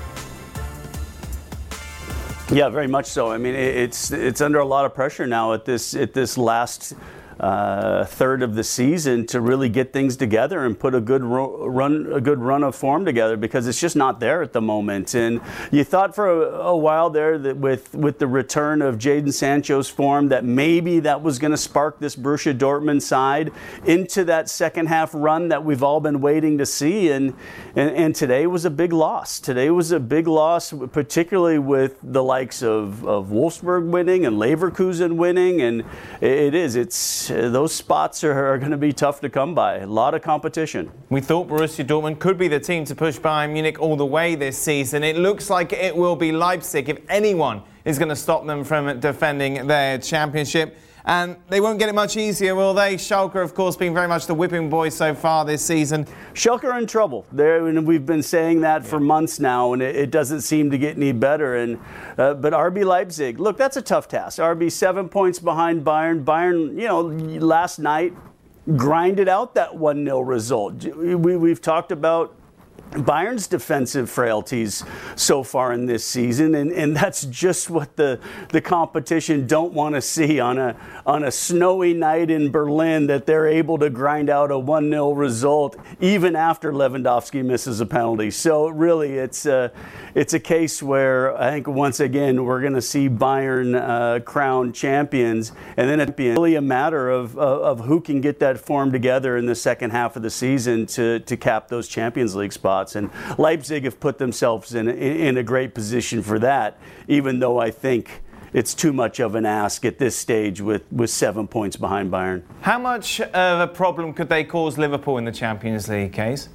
Yeah, very much so. I mean, it's it's under a lot of pressure now at this at this last Uh, third of the season to really get things together and put a good ro- run, a good run of form together, because it's just not there at the moment. And you thought for a, a while there that with with the return of Jadon Sancho's form, that maybe that was going to spark this Borussia Dortmund side into that second half run that we've all been waiting to see. And and, and today was a big loss. Today was a big loss, particularly with the likes of, of Wolfsburg winning and Leverkusen winning. And it is, it's those spots are, are going to be tough to come by. A lot of competition. We thought Borussia Dortmund could be the team to push Bayern Munich all the way this season. It looks like it will be Leipzig if anyone is going to stop them from defending their championship. And they won't get it much easier, will they? Schalke, of course, being very much the whipping boy so far this season. Schalke are in trouble. They're, and we've been saying that for months now, and it, it doesn't seem to get any better. And uh, but R B Leipzig, look, that's a tough task. R B seven points behind Bayern. Bayern, you know, last night grinded out that one nil result. We, we've talked about Bayern's defensive frailties so far in this season, and, and that's just what the the competition don't want to see on a on a snowy night in Berlin, that they're able to grind out a one nil result even after Lewandowski misses a penalty. So really, it's a it's a case where I think once again we're going to see Bayern uh, crowned champions, and then it's really a matter of, of of who can get that form together in the second half of the season to to cap those Champions League spots. And Leipzig have put themselves in, in in a great position for that, even though I think it's too much of an ask at this stage with, with seven points behind Bayern. How much of a problem could they cause Liverpool in the Champions League, Case?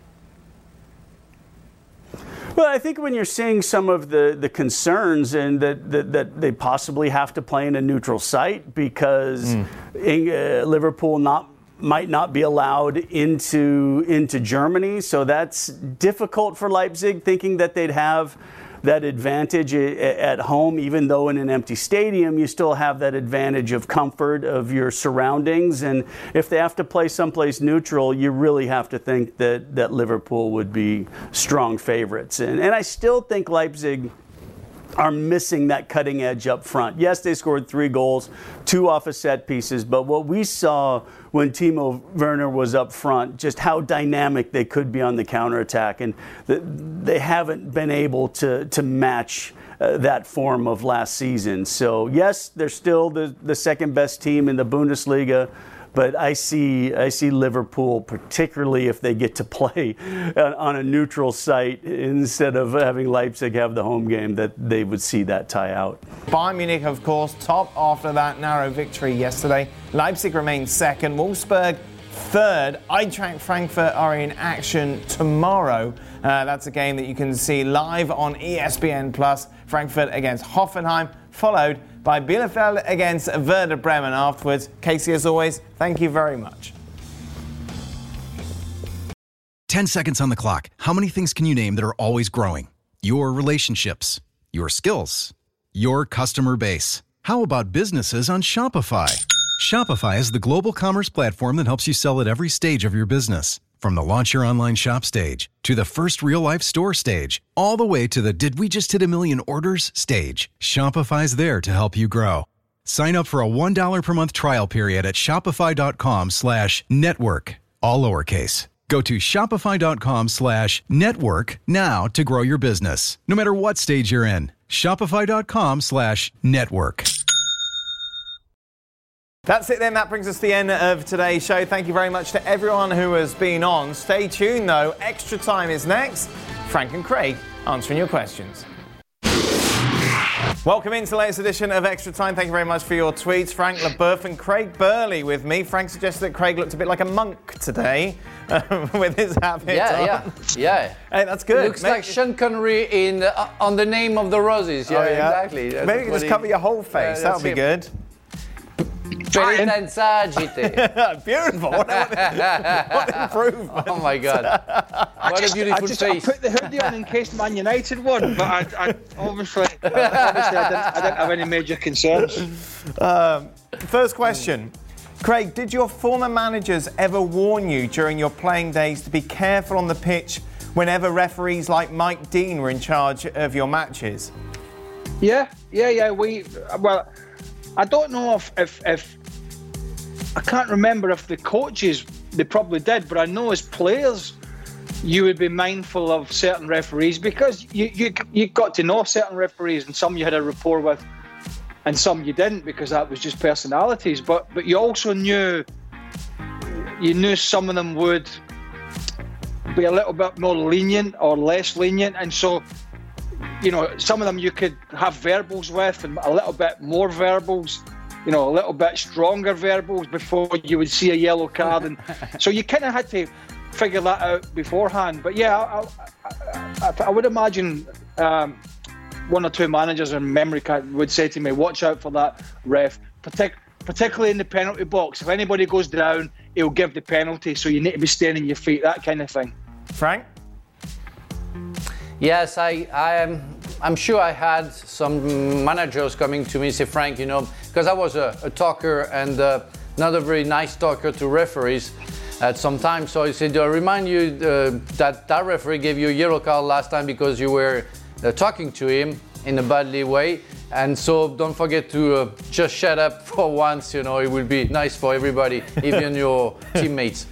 Well, I think when you're seeing some of the, the concerns and that, that, that they possibly have to play in a neutral site because mm. in, uh, Liverpool not might not be allowed into into Germany, so that's difficult for Leipzig, thinking that they'd have that advantage at home, even though in an empty stadium, you still have that advantage of comfort of your surroundings. And if they have to play someplace neutral, you really have to think that, that Liverpool would be strong favorites. And, and I still think Leipzig are missing that cutting edge up front. Yes, they scored three goals, two off of set pieces, but what we saw when Timo Werner was up front, just how dynamic they could be on the counterattack, and the, they haven't been able to, to match uh, that form of last season. So yes, they're still the, the second best team in the Bundesliga, but I see I see Liverpool, particularly if they get to play on a neutral site instead of having Leipzig have the home game, that they would see that tie out. Bayern Munich, of course, top after that narrow victory yesterday. Leipzig remains second. Wolfsburg third. Eintracht Frankfurt are in action tomorrow. Uh, that's a game that you can see live on E S P N Plus. Frankfurt against Hoffenheim, followed by Bielefeld against Werder Bremen afterwards. Casey, as always, thank you very much. Ten seconds on the clock. How many things can you name that are always growing? Your relationships, your skills, your customer base. How about businesses on Shopify? Shopify is the global commerce platform that helps you sell at every stage of your business. From the launch your online shop stage, to the first real-life store stage, all the way to the did we just hit a million orders stage, Shopify's there to help you grow. Sign up for a one dollar per month trial period at shopify.com slash network, all lowercase. Go to shopify.com slash network now to grow your business, no matter what stage you're in. Shopify.com slash network. That's it then. That brings us to the end of today's show. Thank you very much to everyone who has been on. Stay tuned, though. Extra Time is next. Frank and Craig answering your questions. Welcome into the latest edition of Extra Time. Thank you very much for your tweets. Frank Leboeuf and Craig Burley with me. Frank suggested that Craig looked a bit like a monk today uh, with his habit yeah, on. Yeah, yeah. Hey, that's good. It looks Maybe... like Sean Connery in uh, on The Name of the Roses. Yeah, oh, yeah. exactly. That's Maybe you can just he... cover your whole face. Uh, That'll be him. good. Penitenza agite. Beautiful. What, what, what improvement. Oh my God. What just, a beautiful I just, face. I put the hoodie on in case Man United won, but I, I obviously, well, obviously I, didn't, I didn't have any major concerns. Um, first question. Craig, did your former managers ever warn you during your playing days to be careful on the pitch whenever referees like Mike Dean were in charge of your matches? Yeah, yeah, yeah. We, well, I don't know if, if, if I can't remember if the coaches, they probably did, but I know as players, you would be mindful of certain referees because you, you, you got to know certain referees, and some you had a rapport with and some you didn't because that was just personalities. But but you also knew, you knew some of them would be a little bit more lenient or less lenient. And so, you know, some of them you could have verbals with and a little bit more verbals, you know, a little bit stronger verbals before you would see a yellow card. And so you kind of had to figure that out beforehand. But yeah, I, I, I, I would imagine um, one or two managers in memory would say to me, watch out for that ref, Partic- particularly in the penalty box. If anybody goes down, he'll give the penalty, so you need to be staying on your feet, that kind of thing. Frank? Yes, I, I am. I'm sure I had some managers coming to me and say, Frank, you know, because I was a, a talker and uh, not a very nice talker to referees at some time. So he said, I remind you uh, that that referee gave you a yellow card last time because you were uh, talking to him in a badly way. And so don't forget to uh, just shut up for once, you know, it will be nice for everybody, even your teammates.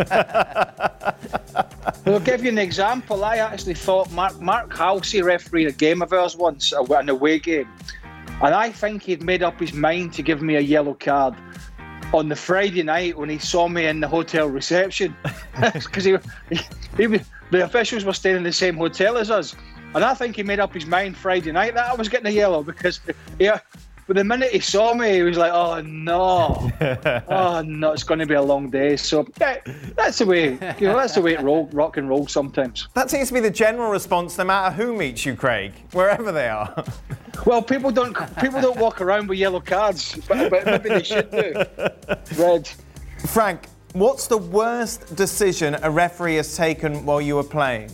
I'll give you an example. I actually thought Mark, Mark Halsey refereed a game of ours once, an away game. And I think he'd made up his mind to give me a yellow card on the Friday night when he saw me in the hotel reception. Because he, he, he, the officials were staying in the same hotel as us. And I think he made up his mind Friday night that I was getting a yellow because, yeah, but the minute he saw me, he was like, "Oh no, oh no, it's going to be a long day." So yeah, that's the way, you know, that's the way it roll, rock and roll sometimes. That seems to be the general response, no matter who meets you, Craig, wherever they are. Well, people don't people don't walk around with yellow cards, but, but maybe they should do. Red. Frank, what's the worst decision a referee has taken while you were playing?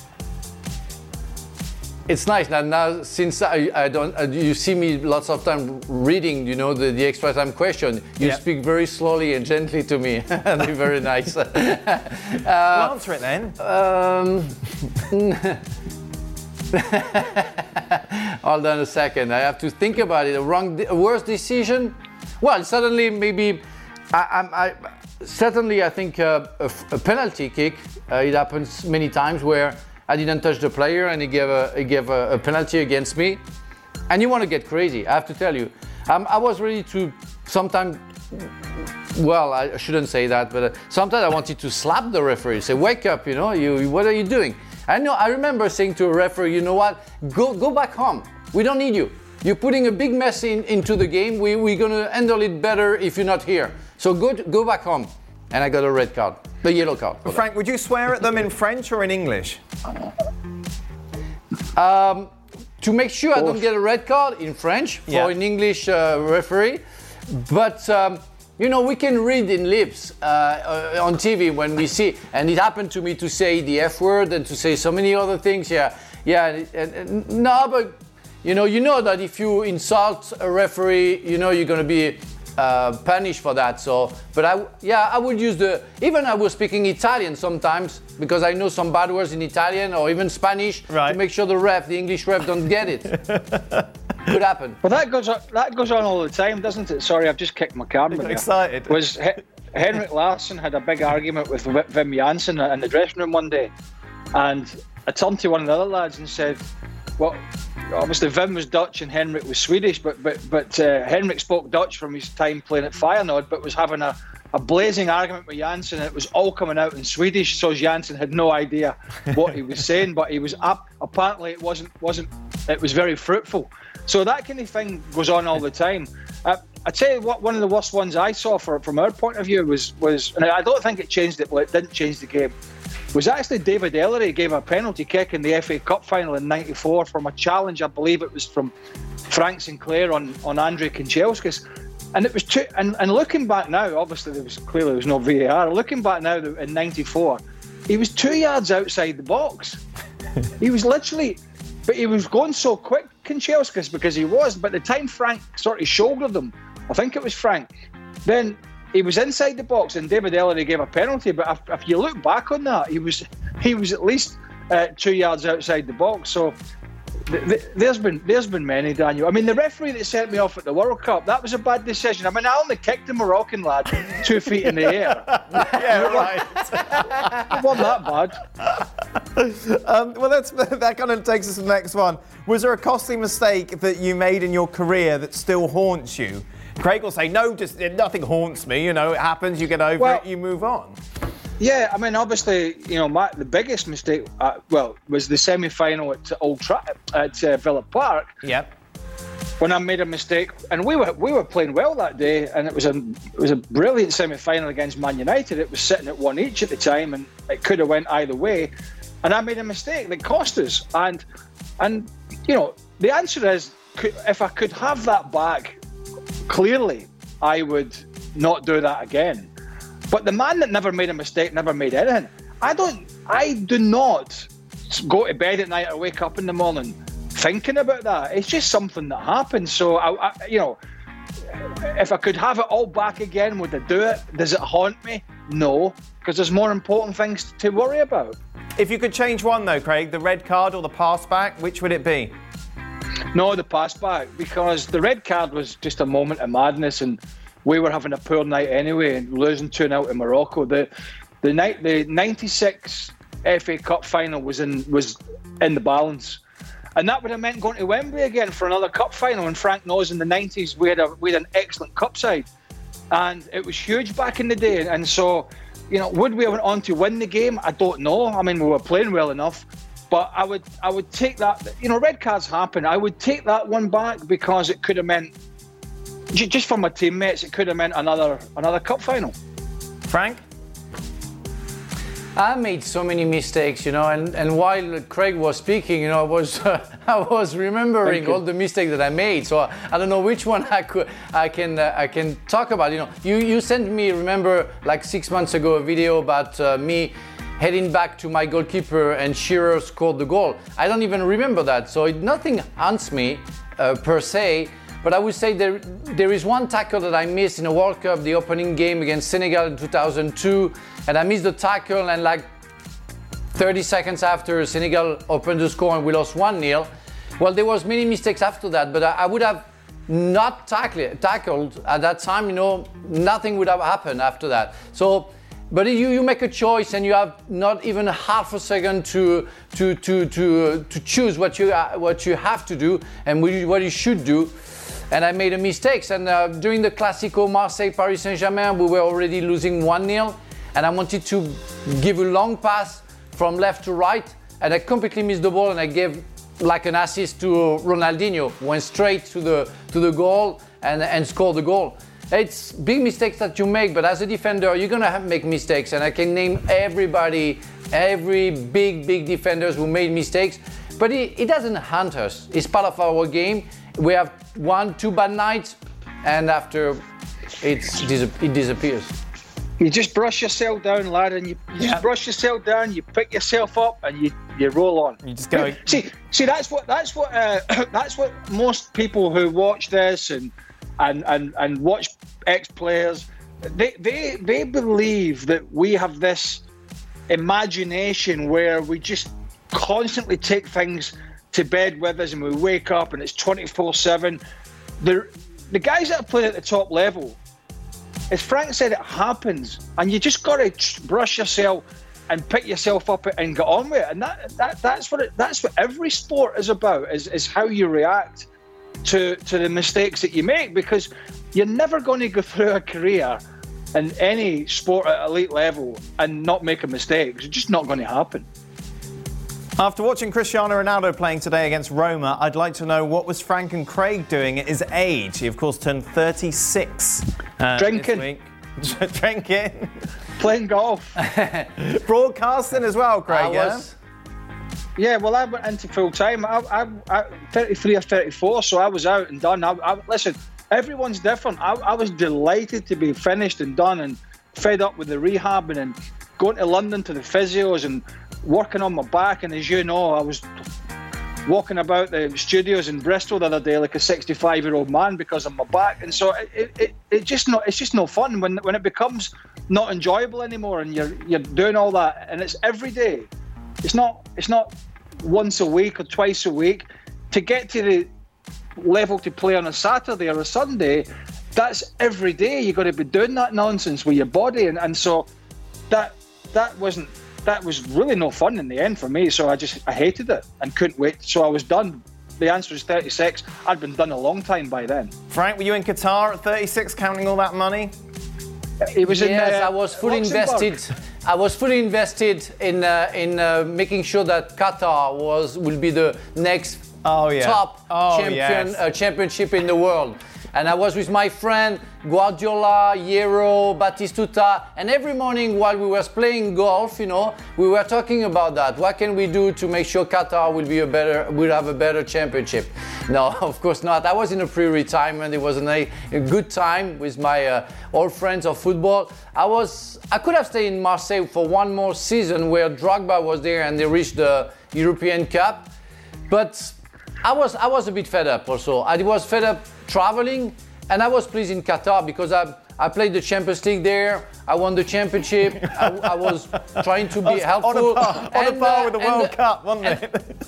It's nice now. Now, since I, I don't, uh, you see me lots of time reading, you know, the, the extra time question. You yeah. speak very slowly and gently to me. And it's very nice. uh, well, answer it then. Um, hold on a second. I have to think about it. A wrong, a worst decision. Well, suddenly maybe. I, I, I certainly I think uh, a, a penalty kick. Uh, it happens many times where I didn't touch the player and he gave a, he gave a, a penalty against me. And you want to get crazy, I have to tell you. Um, I was ready to sometimes, well, I shouldn't say that, but uh, sometimes I wanted to slap the referee, say, wake up, you know, you, what are you doing? I know, I remember saying to a referee, you know what, go, go back home. We don't need you. You're putting a big mess in, into the game. We, we're going to handle it better if you're not here. So go, go back home. And I got a red card, the yellow card. Frank, would you swear at them in French or in English? Um, to make sure I don't get a red card in French for yeah. an English uh, referee. But, um, you know, we can read in lips uh, uh, on T V when we see, and it happened to me to say the F word and to say so many other things. Yeah, yeah, and, and, no, but, you know, you know that if you insult a referee, you know, you're going to be Uh, punished for that. So, but I, yeah, I would use the. Even I was speaking Italian sometimes because I know some bad words in Italian or even Spanish right. to make sure the ref, the English ref, don't get it. Could happen. Well, that goes on, that goes on all the time, doesn't it? Sorry, I've just kicked my card. I'm excited. Was He- Henrik Larsson had a big argument with Wim Janssen in the dressing room one day, and I turned to one of the other lads and said, "Well, obviously Wim was Dutch and Henrik was Swedish, but but but uh, Henrik spoke Dutch from his time playing at Feyenoord, but was having a, a blazing argument with Janssen, and it was all coming out in Swedish. So Janssen had no idea what he was saying, but he was up. Apparently, it wasn't wasn't. It was very fruitful. So that kind of thing goes on all the time. Uh, I tell you what, one of the worst ones I saw for, from our point of view was was, and I don't think it changed it. Well, it didn't change the game. Was actually David Ellery gave a penalty kick in the F A Cup final in ninety-four from a challenge, I believe it was from Frank Sinclair on, on Andrei Kanchelskis. And it was two, and, and looking back now, obviously there was clearly there was no V A R. Looking back now in ninety-four, he was two yards outside the box. He was literally, but he was going so quick, Kanchelskis, because he was, but the time Frank sort of shouldered him, I think it was Frank, then he was inside the box and David Ellery gave a penalty, but if, if you look back on that, he was he was at least uh, two yards outside the box. So th- th- there's been there's been many, Daniel. I mean, the referee that sent me off at the World Cup, that was a bad decision. I mean, I only kicked the Moroccan lad two feet in the air. Yeah, right. It wasn't that bad. Um, well, that's, that kind of takes us to the next one. Was there a costly mistake that you made in your career that still haunts you? Craig will say, no, just nothing haunts me. You know, it happens. You get over well, it. You move on. Yeah, I mean, obviously, you know, my, the biggest mistake, uh, well, was the semi-final at Old Tra- at uh, Villa Park. Yep. When I made a mistake, and we were we were playing well that day, and it was a it was a brilliant semi-final against Man United. It was sitting at one each at the time, and it could have went either way. And I made a mistake that cost us. And and you know, the answer is, if I could have that back, clearly, I would not do that again. But the man that never made a mistake never made anything. I don't. I do not go to bed at night or wake up in the morning thinking about that. It's just something that happens. So I, I you know, if I could have it all back again, would I do it? Does it haunt me? No, because there's more important things to worry about. If you could change one though, Craig, the red card or the pass back, which would it be? No, the pass back, because the red card was just a moment of madness, and we were having a poor night anyway, and losing two nil to Morocco. The the night the ninety-six F A Cup final was in was in the balance, and that would have meant going to Wembley again for another cup final. And Frank knows in the nineties we had a we had an excellent cup side, and it was huge back in the day. And so, you know, would we have went on to win the game? I don't know. I mean, we were playing well enough. But I would I would take that, you know, red cards happen. I would take that one back because it could have meant, just for my teammates, it could have meant another another cup final. Frank? I made so many mistakes, you know, and, and while Craig was speaking, you know, I was uh, I was remembering all the mistakes that I made. So I, I don't know which one I could I can uh, I can talk about. You know, you you sent me, remember, like six months ago, a video about uh, me heading back to my goalkeeper and Shearer scored the goal. I don't even remember that. So it, nothing haunts me uh, per se. But I would say there there is one tackle that I missed in a World Cup, the opening game against Senegal in two thousand two, and I missed the tackle, and like thirty seconds after, Senegal opened the score and we lost one nil. Well, there was many mistakes after that, but I, I would have not tackle, tackled at that time, you know, nothing would have happened after that. So, but you, you make a choice and you have not even half a second to to to to to choose what you uh, what you have to do and what you should do. And I made a mistakes. And uh, during the Classico Marseille-Paris Saint-Germain, we were already losing one nil. And I wanted to give a long pass from left to right. And I completely missed the ball and I gave like an assist to Ronaldinho. Went straight to the to the goal and, and scored the goal. It's big mistakes that you make, but as a defender, you're gonna have make mistakes. And I can name everybody, every big, big defenders who made mistakes. But it, it doesn't haunt us. It's part of our game. We have one, two bad nights, and after it's it disappears. You just brush yourself down, lad, and you, you yeah. just brush yourself down. You pick yourself up, and you, you roll on. You just go. See, see, that's what that's what uh, that's what most people who watch this and and and and watch ex-players, they they they believe that we have this imagination where we just constantly take things to bed with us and we wake up and it's twenty-four seven. The, the guys that are playing at the top level, as Frank said, it happens and you just got to brush yourself and pick yourself up and get on with it. And that, that that's what it, that's what every sport is about, is, is how you react to, to the mistakes that you make, because you're never going to go through a career in any sport at elite level and not make a mistake. It's just not going to happen. After watching Cristiano Ronaldo playing today against Roma, I'd like to know, what was Frank and Craig doing at his age? He, of course, turned thirty-six uh, Drinking. this week. Drinking. Playing golf. Broadcasting as well, Craig, I yeah? was, yeah, well, I went into full-time. I, I, I, thirty-three or thirty-four, so I was out and done. I, I, listen, everyone's different. I, I was delighted to be finished and done and fed up with the rehabbing and going to London to the physios and working on my back. And as you know, I was walking about the studios in Bristol the other day like a sixty-five year old man because of my back. And so it, it, it just not it's just no fun when when it becomes not enjoyable anymore and you're you're doing all that and it's every day. It's not it's not once a week or twice a week. To get to the level to play on a Saturday or a Sunday, that's every day. You've got to be doing that nonsense with your body, and, and so that that wasn't that was really no fun in the end for me. So I just I hated it and couldn't wait. So I was done. The answer is thirty-six. I'd been done a long time by then. Frank, were you in Qatar at thirty-six counting all that money? It was yes, in uh, I was fully Luxembourg. invested. I was fully invested in uh, in uh, making sure that Qatar was will be the next oh, yeah. top oh, champion yes. uh, championship in the world. And I was with my friend Guardiola, Hierro, Batistuta, and every morning while we were playing golf, you know, we were talking about that. What can we do to make sure Qatar will be a better, will have a better championship? No, of course not. I was in a pre-retirement. It was an, a, a good time with my uh, old friends of football. I was, I could have stayed in Marseille for one more season where Drogba was there and they reached the European Cup, but I was, I was a bit fed up also. I was fed up traveling, and I was pleased in Qatar because I I played the Champions League there. I won the championship. I, I was trying to be helpful. On a par, on and, a par uh, with the and, World uh, Cup, wasn't and, it?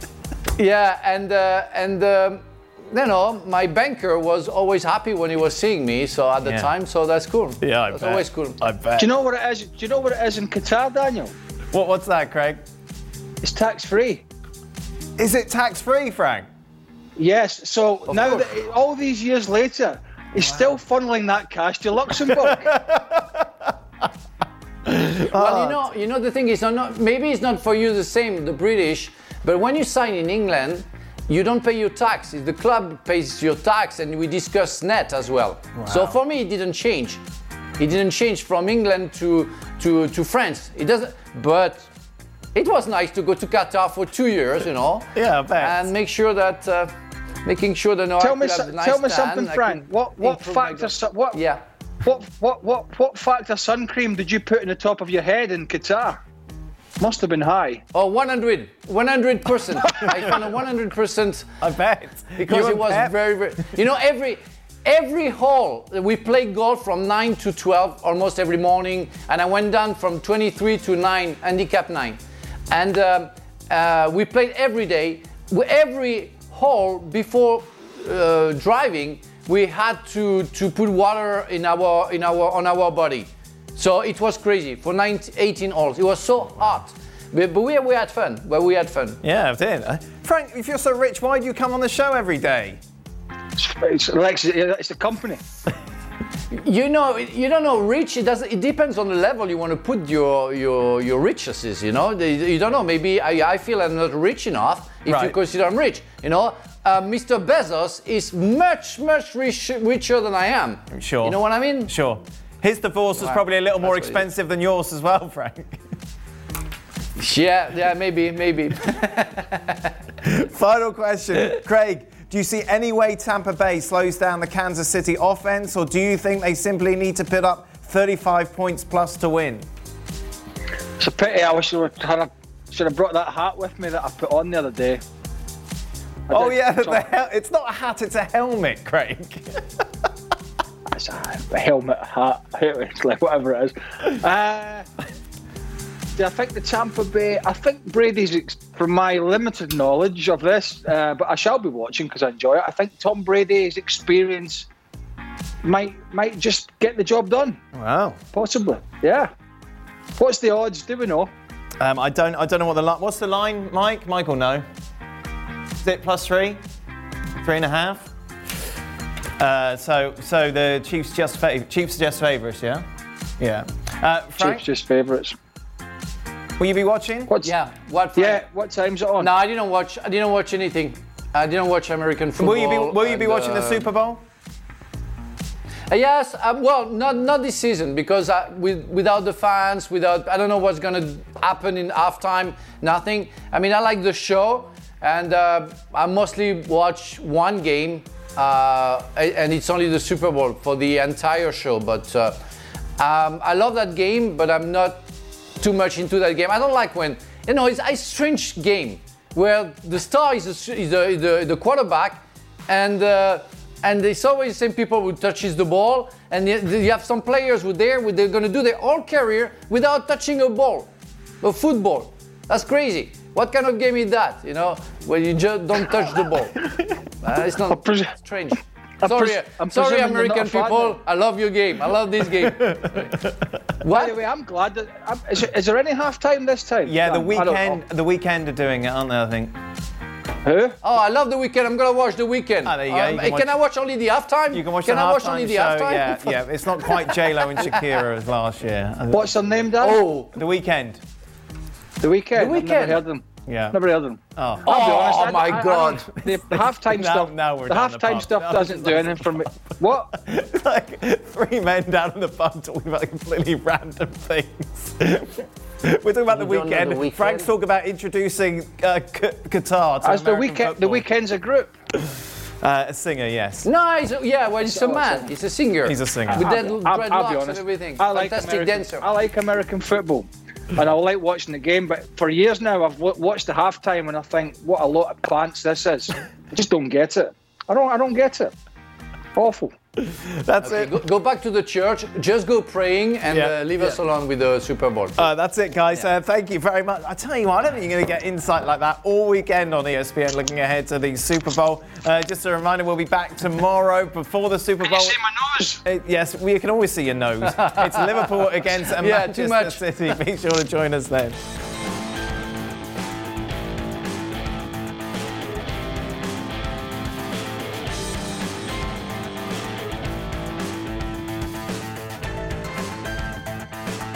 Yeah, and uh, and um, you know, my banker was always happy when he was seeing me. So at the Yeah. time, so that's cool. Yeah, I that's bet. always cool. I bet. Do you know what it is? Do you know what it is in Qatar, Daniel? What, what's that, Craig? It's tax free. Is it tax-free, Frank? Yes. So Of now course. that all these years later, he's still funneling that cash to Luxembourg. Well, you know, you know the thing is, not, maybe it's not for you the same, the British, but when you sign in England, you don't pay your tax. The club pays your tax, and we discuss net as well. Wow. So for me, it didn't change. It didn't change from England to to to France. It doesn't. But it was nice to go to Qatar for two years, you know. Yeah, I bet. And make sure that, uh, making sure that no, tell I me, could so, have a nice tell me tan, something, I Frank. could What what improve my factor? job. Su- what Yeah. What what what what factor sun cream did you put in the top of your head in Qatar? Must have been high. Oh, one hundred, one hundred percent. I found a one hundred percent. I bet. Because You it was Pep? very, very. You know, every every hole we played golf from nine to twelve almost every morning, and I went down from twenty-three to nine, handicap nine, and um, uh, we played every day. Every hole before uh, driving, we had to to put water in our in our on our body. So it was crazy for nineteen, eighteen holes. It was so hot, but, but we, we had fun. But we had fun. Yeah, I did. Uh, Frank, if you're so rich, why do you come on the show every day? It's, it's, it's the company. You know, you don't know rich. It doesn't. It depends on the level you want to put your your your riches. You know, you don't know. Maybe I, I feel I'm not rich enough. If Right. you consider I'm rich, you know, uh, Mister Bezos is much much rich, richer than I am. Sure. You know what I mean? Sure. His divorce was Wow. probably a little more That's what it expensive than yours as well, Frank. Yeah, yeah, maybe, maybe. Final question, Craig. Do you see any way Tampa Bay slows down the Kansas City offense, or do you think they simply need to put up thirty-five points plus to win? It's a pity. I wish I would had a, should have brought that hat with me that I put on the other day. I Oh did. yeah, So- the hel- it's not a hat, it's a helmet, Craig. It's a, a helmet, hat, it's like whatever it is. Uh, I think the Tampa Bay. I think Brady's, ex- from my limited knowledge of this, uh, but I shall be watching because I enjoy it. I think Tom Brady's experience might might just get the job done. Wow. Possibly, yeah. What's the odds? Do we know? Um, I don't. I don't know what the line. What's the line, Mike? Michael, no. Is it plus three? Three and a half. Uh, so, so the Chiefs just fav- Chiefs just favourites, yeah. Yeah. Uh, Frank, Chiefs just favourites. will you be watching? What's Yeah. What? Yeah. What time's it on? No, I didn't watch. I didn't watch anything. I didn't watch American football. Will you be Will you be and, watching the uh, Super Bowl? Uh, yes, uh, well, not not this season because uh, with, without the fans, without I don't know what's gonna happen in halftime. Nothing. I mean, I like the show, and uh, I mostly watch one game, uh, and it's only the Super Bowl for the entire show. But uh, um, I love that game, but I'm not too much into that game. I don't like when you know it's a strange game where the star is, a, is, the, the the quarterback, and. Uh, And it's always the same people who touches the ball, and you you have some players who there, they're going to do their whole career without touching a ball, a football. That's crazy. What kind of game is that? You know, where you just don't touch the ball. Uh, it's not pres- strange. I'm Sorry, pres- I'm sorry, presuming you're American not a fan people. then. I love your game. I love this game. By What? the way, I'm glad that. I'm, is, is there any half time this time? Yeah, the Dan? I don't weekend. know. The weekend are doing it, aren't they? I think. Who? Oh, I love the weekend. I'm gonna watch the weekend. Ah, there you go. You Um, can can I watch only the halftime? You can watch Can the I watch halftime only the show. halftime? Yeah, yeah. It's not quite J Lo and Shakira as last year. What's their name, Dan? Oh, The weekend. The weekend. The I've Weeknd. never heard them. Yeah. Never heard them. Oh. I'll be Oh, honest, I- my I- I God. don't- The, the halftime Now- stuff. now we're the down the halftime pub. stuff Now doesn't it's do like- anything for me. What? Like three men down in the pub talking about completely random things. We're talking about the You don't know weekend. The Weeknd? Frank's talking about introducing uh, Q- Qatar to As the American weekend. The football. weekend's a group. Uh, a singer, yes. no, he's a, yeah, well, he's a man. He's a singer. He's a singer. With I'll, that I'll, I'll be dreadlocks honest. and everything. I like Fantastic American, dancer. I like American football, and I like watching the game. But for years now, I've w- watched the halftime, and I think, what a lot of plants this is. I just don't get it. I don't. I don't get it. Awful. That's Okay, it. go, go back to the church. Just go praying and Yeah, uh, leave yeah. us alone with the Super Bowl. Uh, that's it, guys. Uh, thank you very much. I tell you what, I don't think you're going to get insight like that all weekend on E S P N looking ahead to the Super Bowl. Uh, just a reminder, we'll be back tomorrow before the Super Bowl. Can you see my nose? Uh, yes, we can always see your nose. It's Liverpool against Yeah, Manchester too much. City. Be sure to join us then.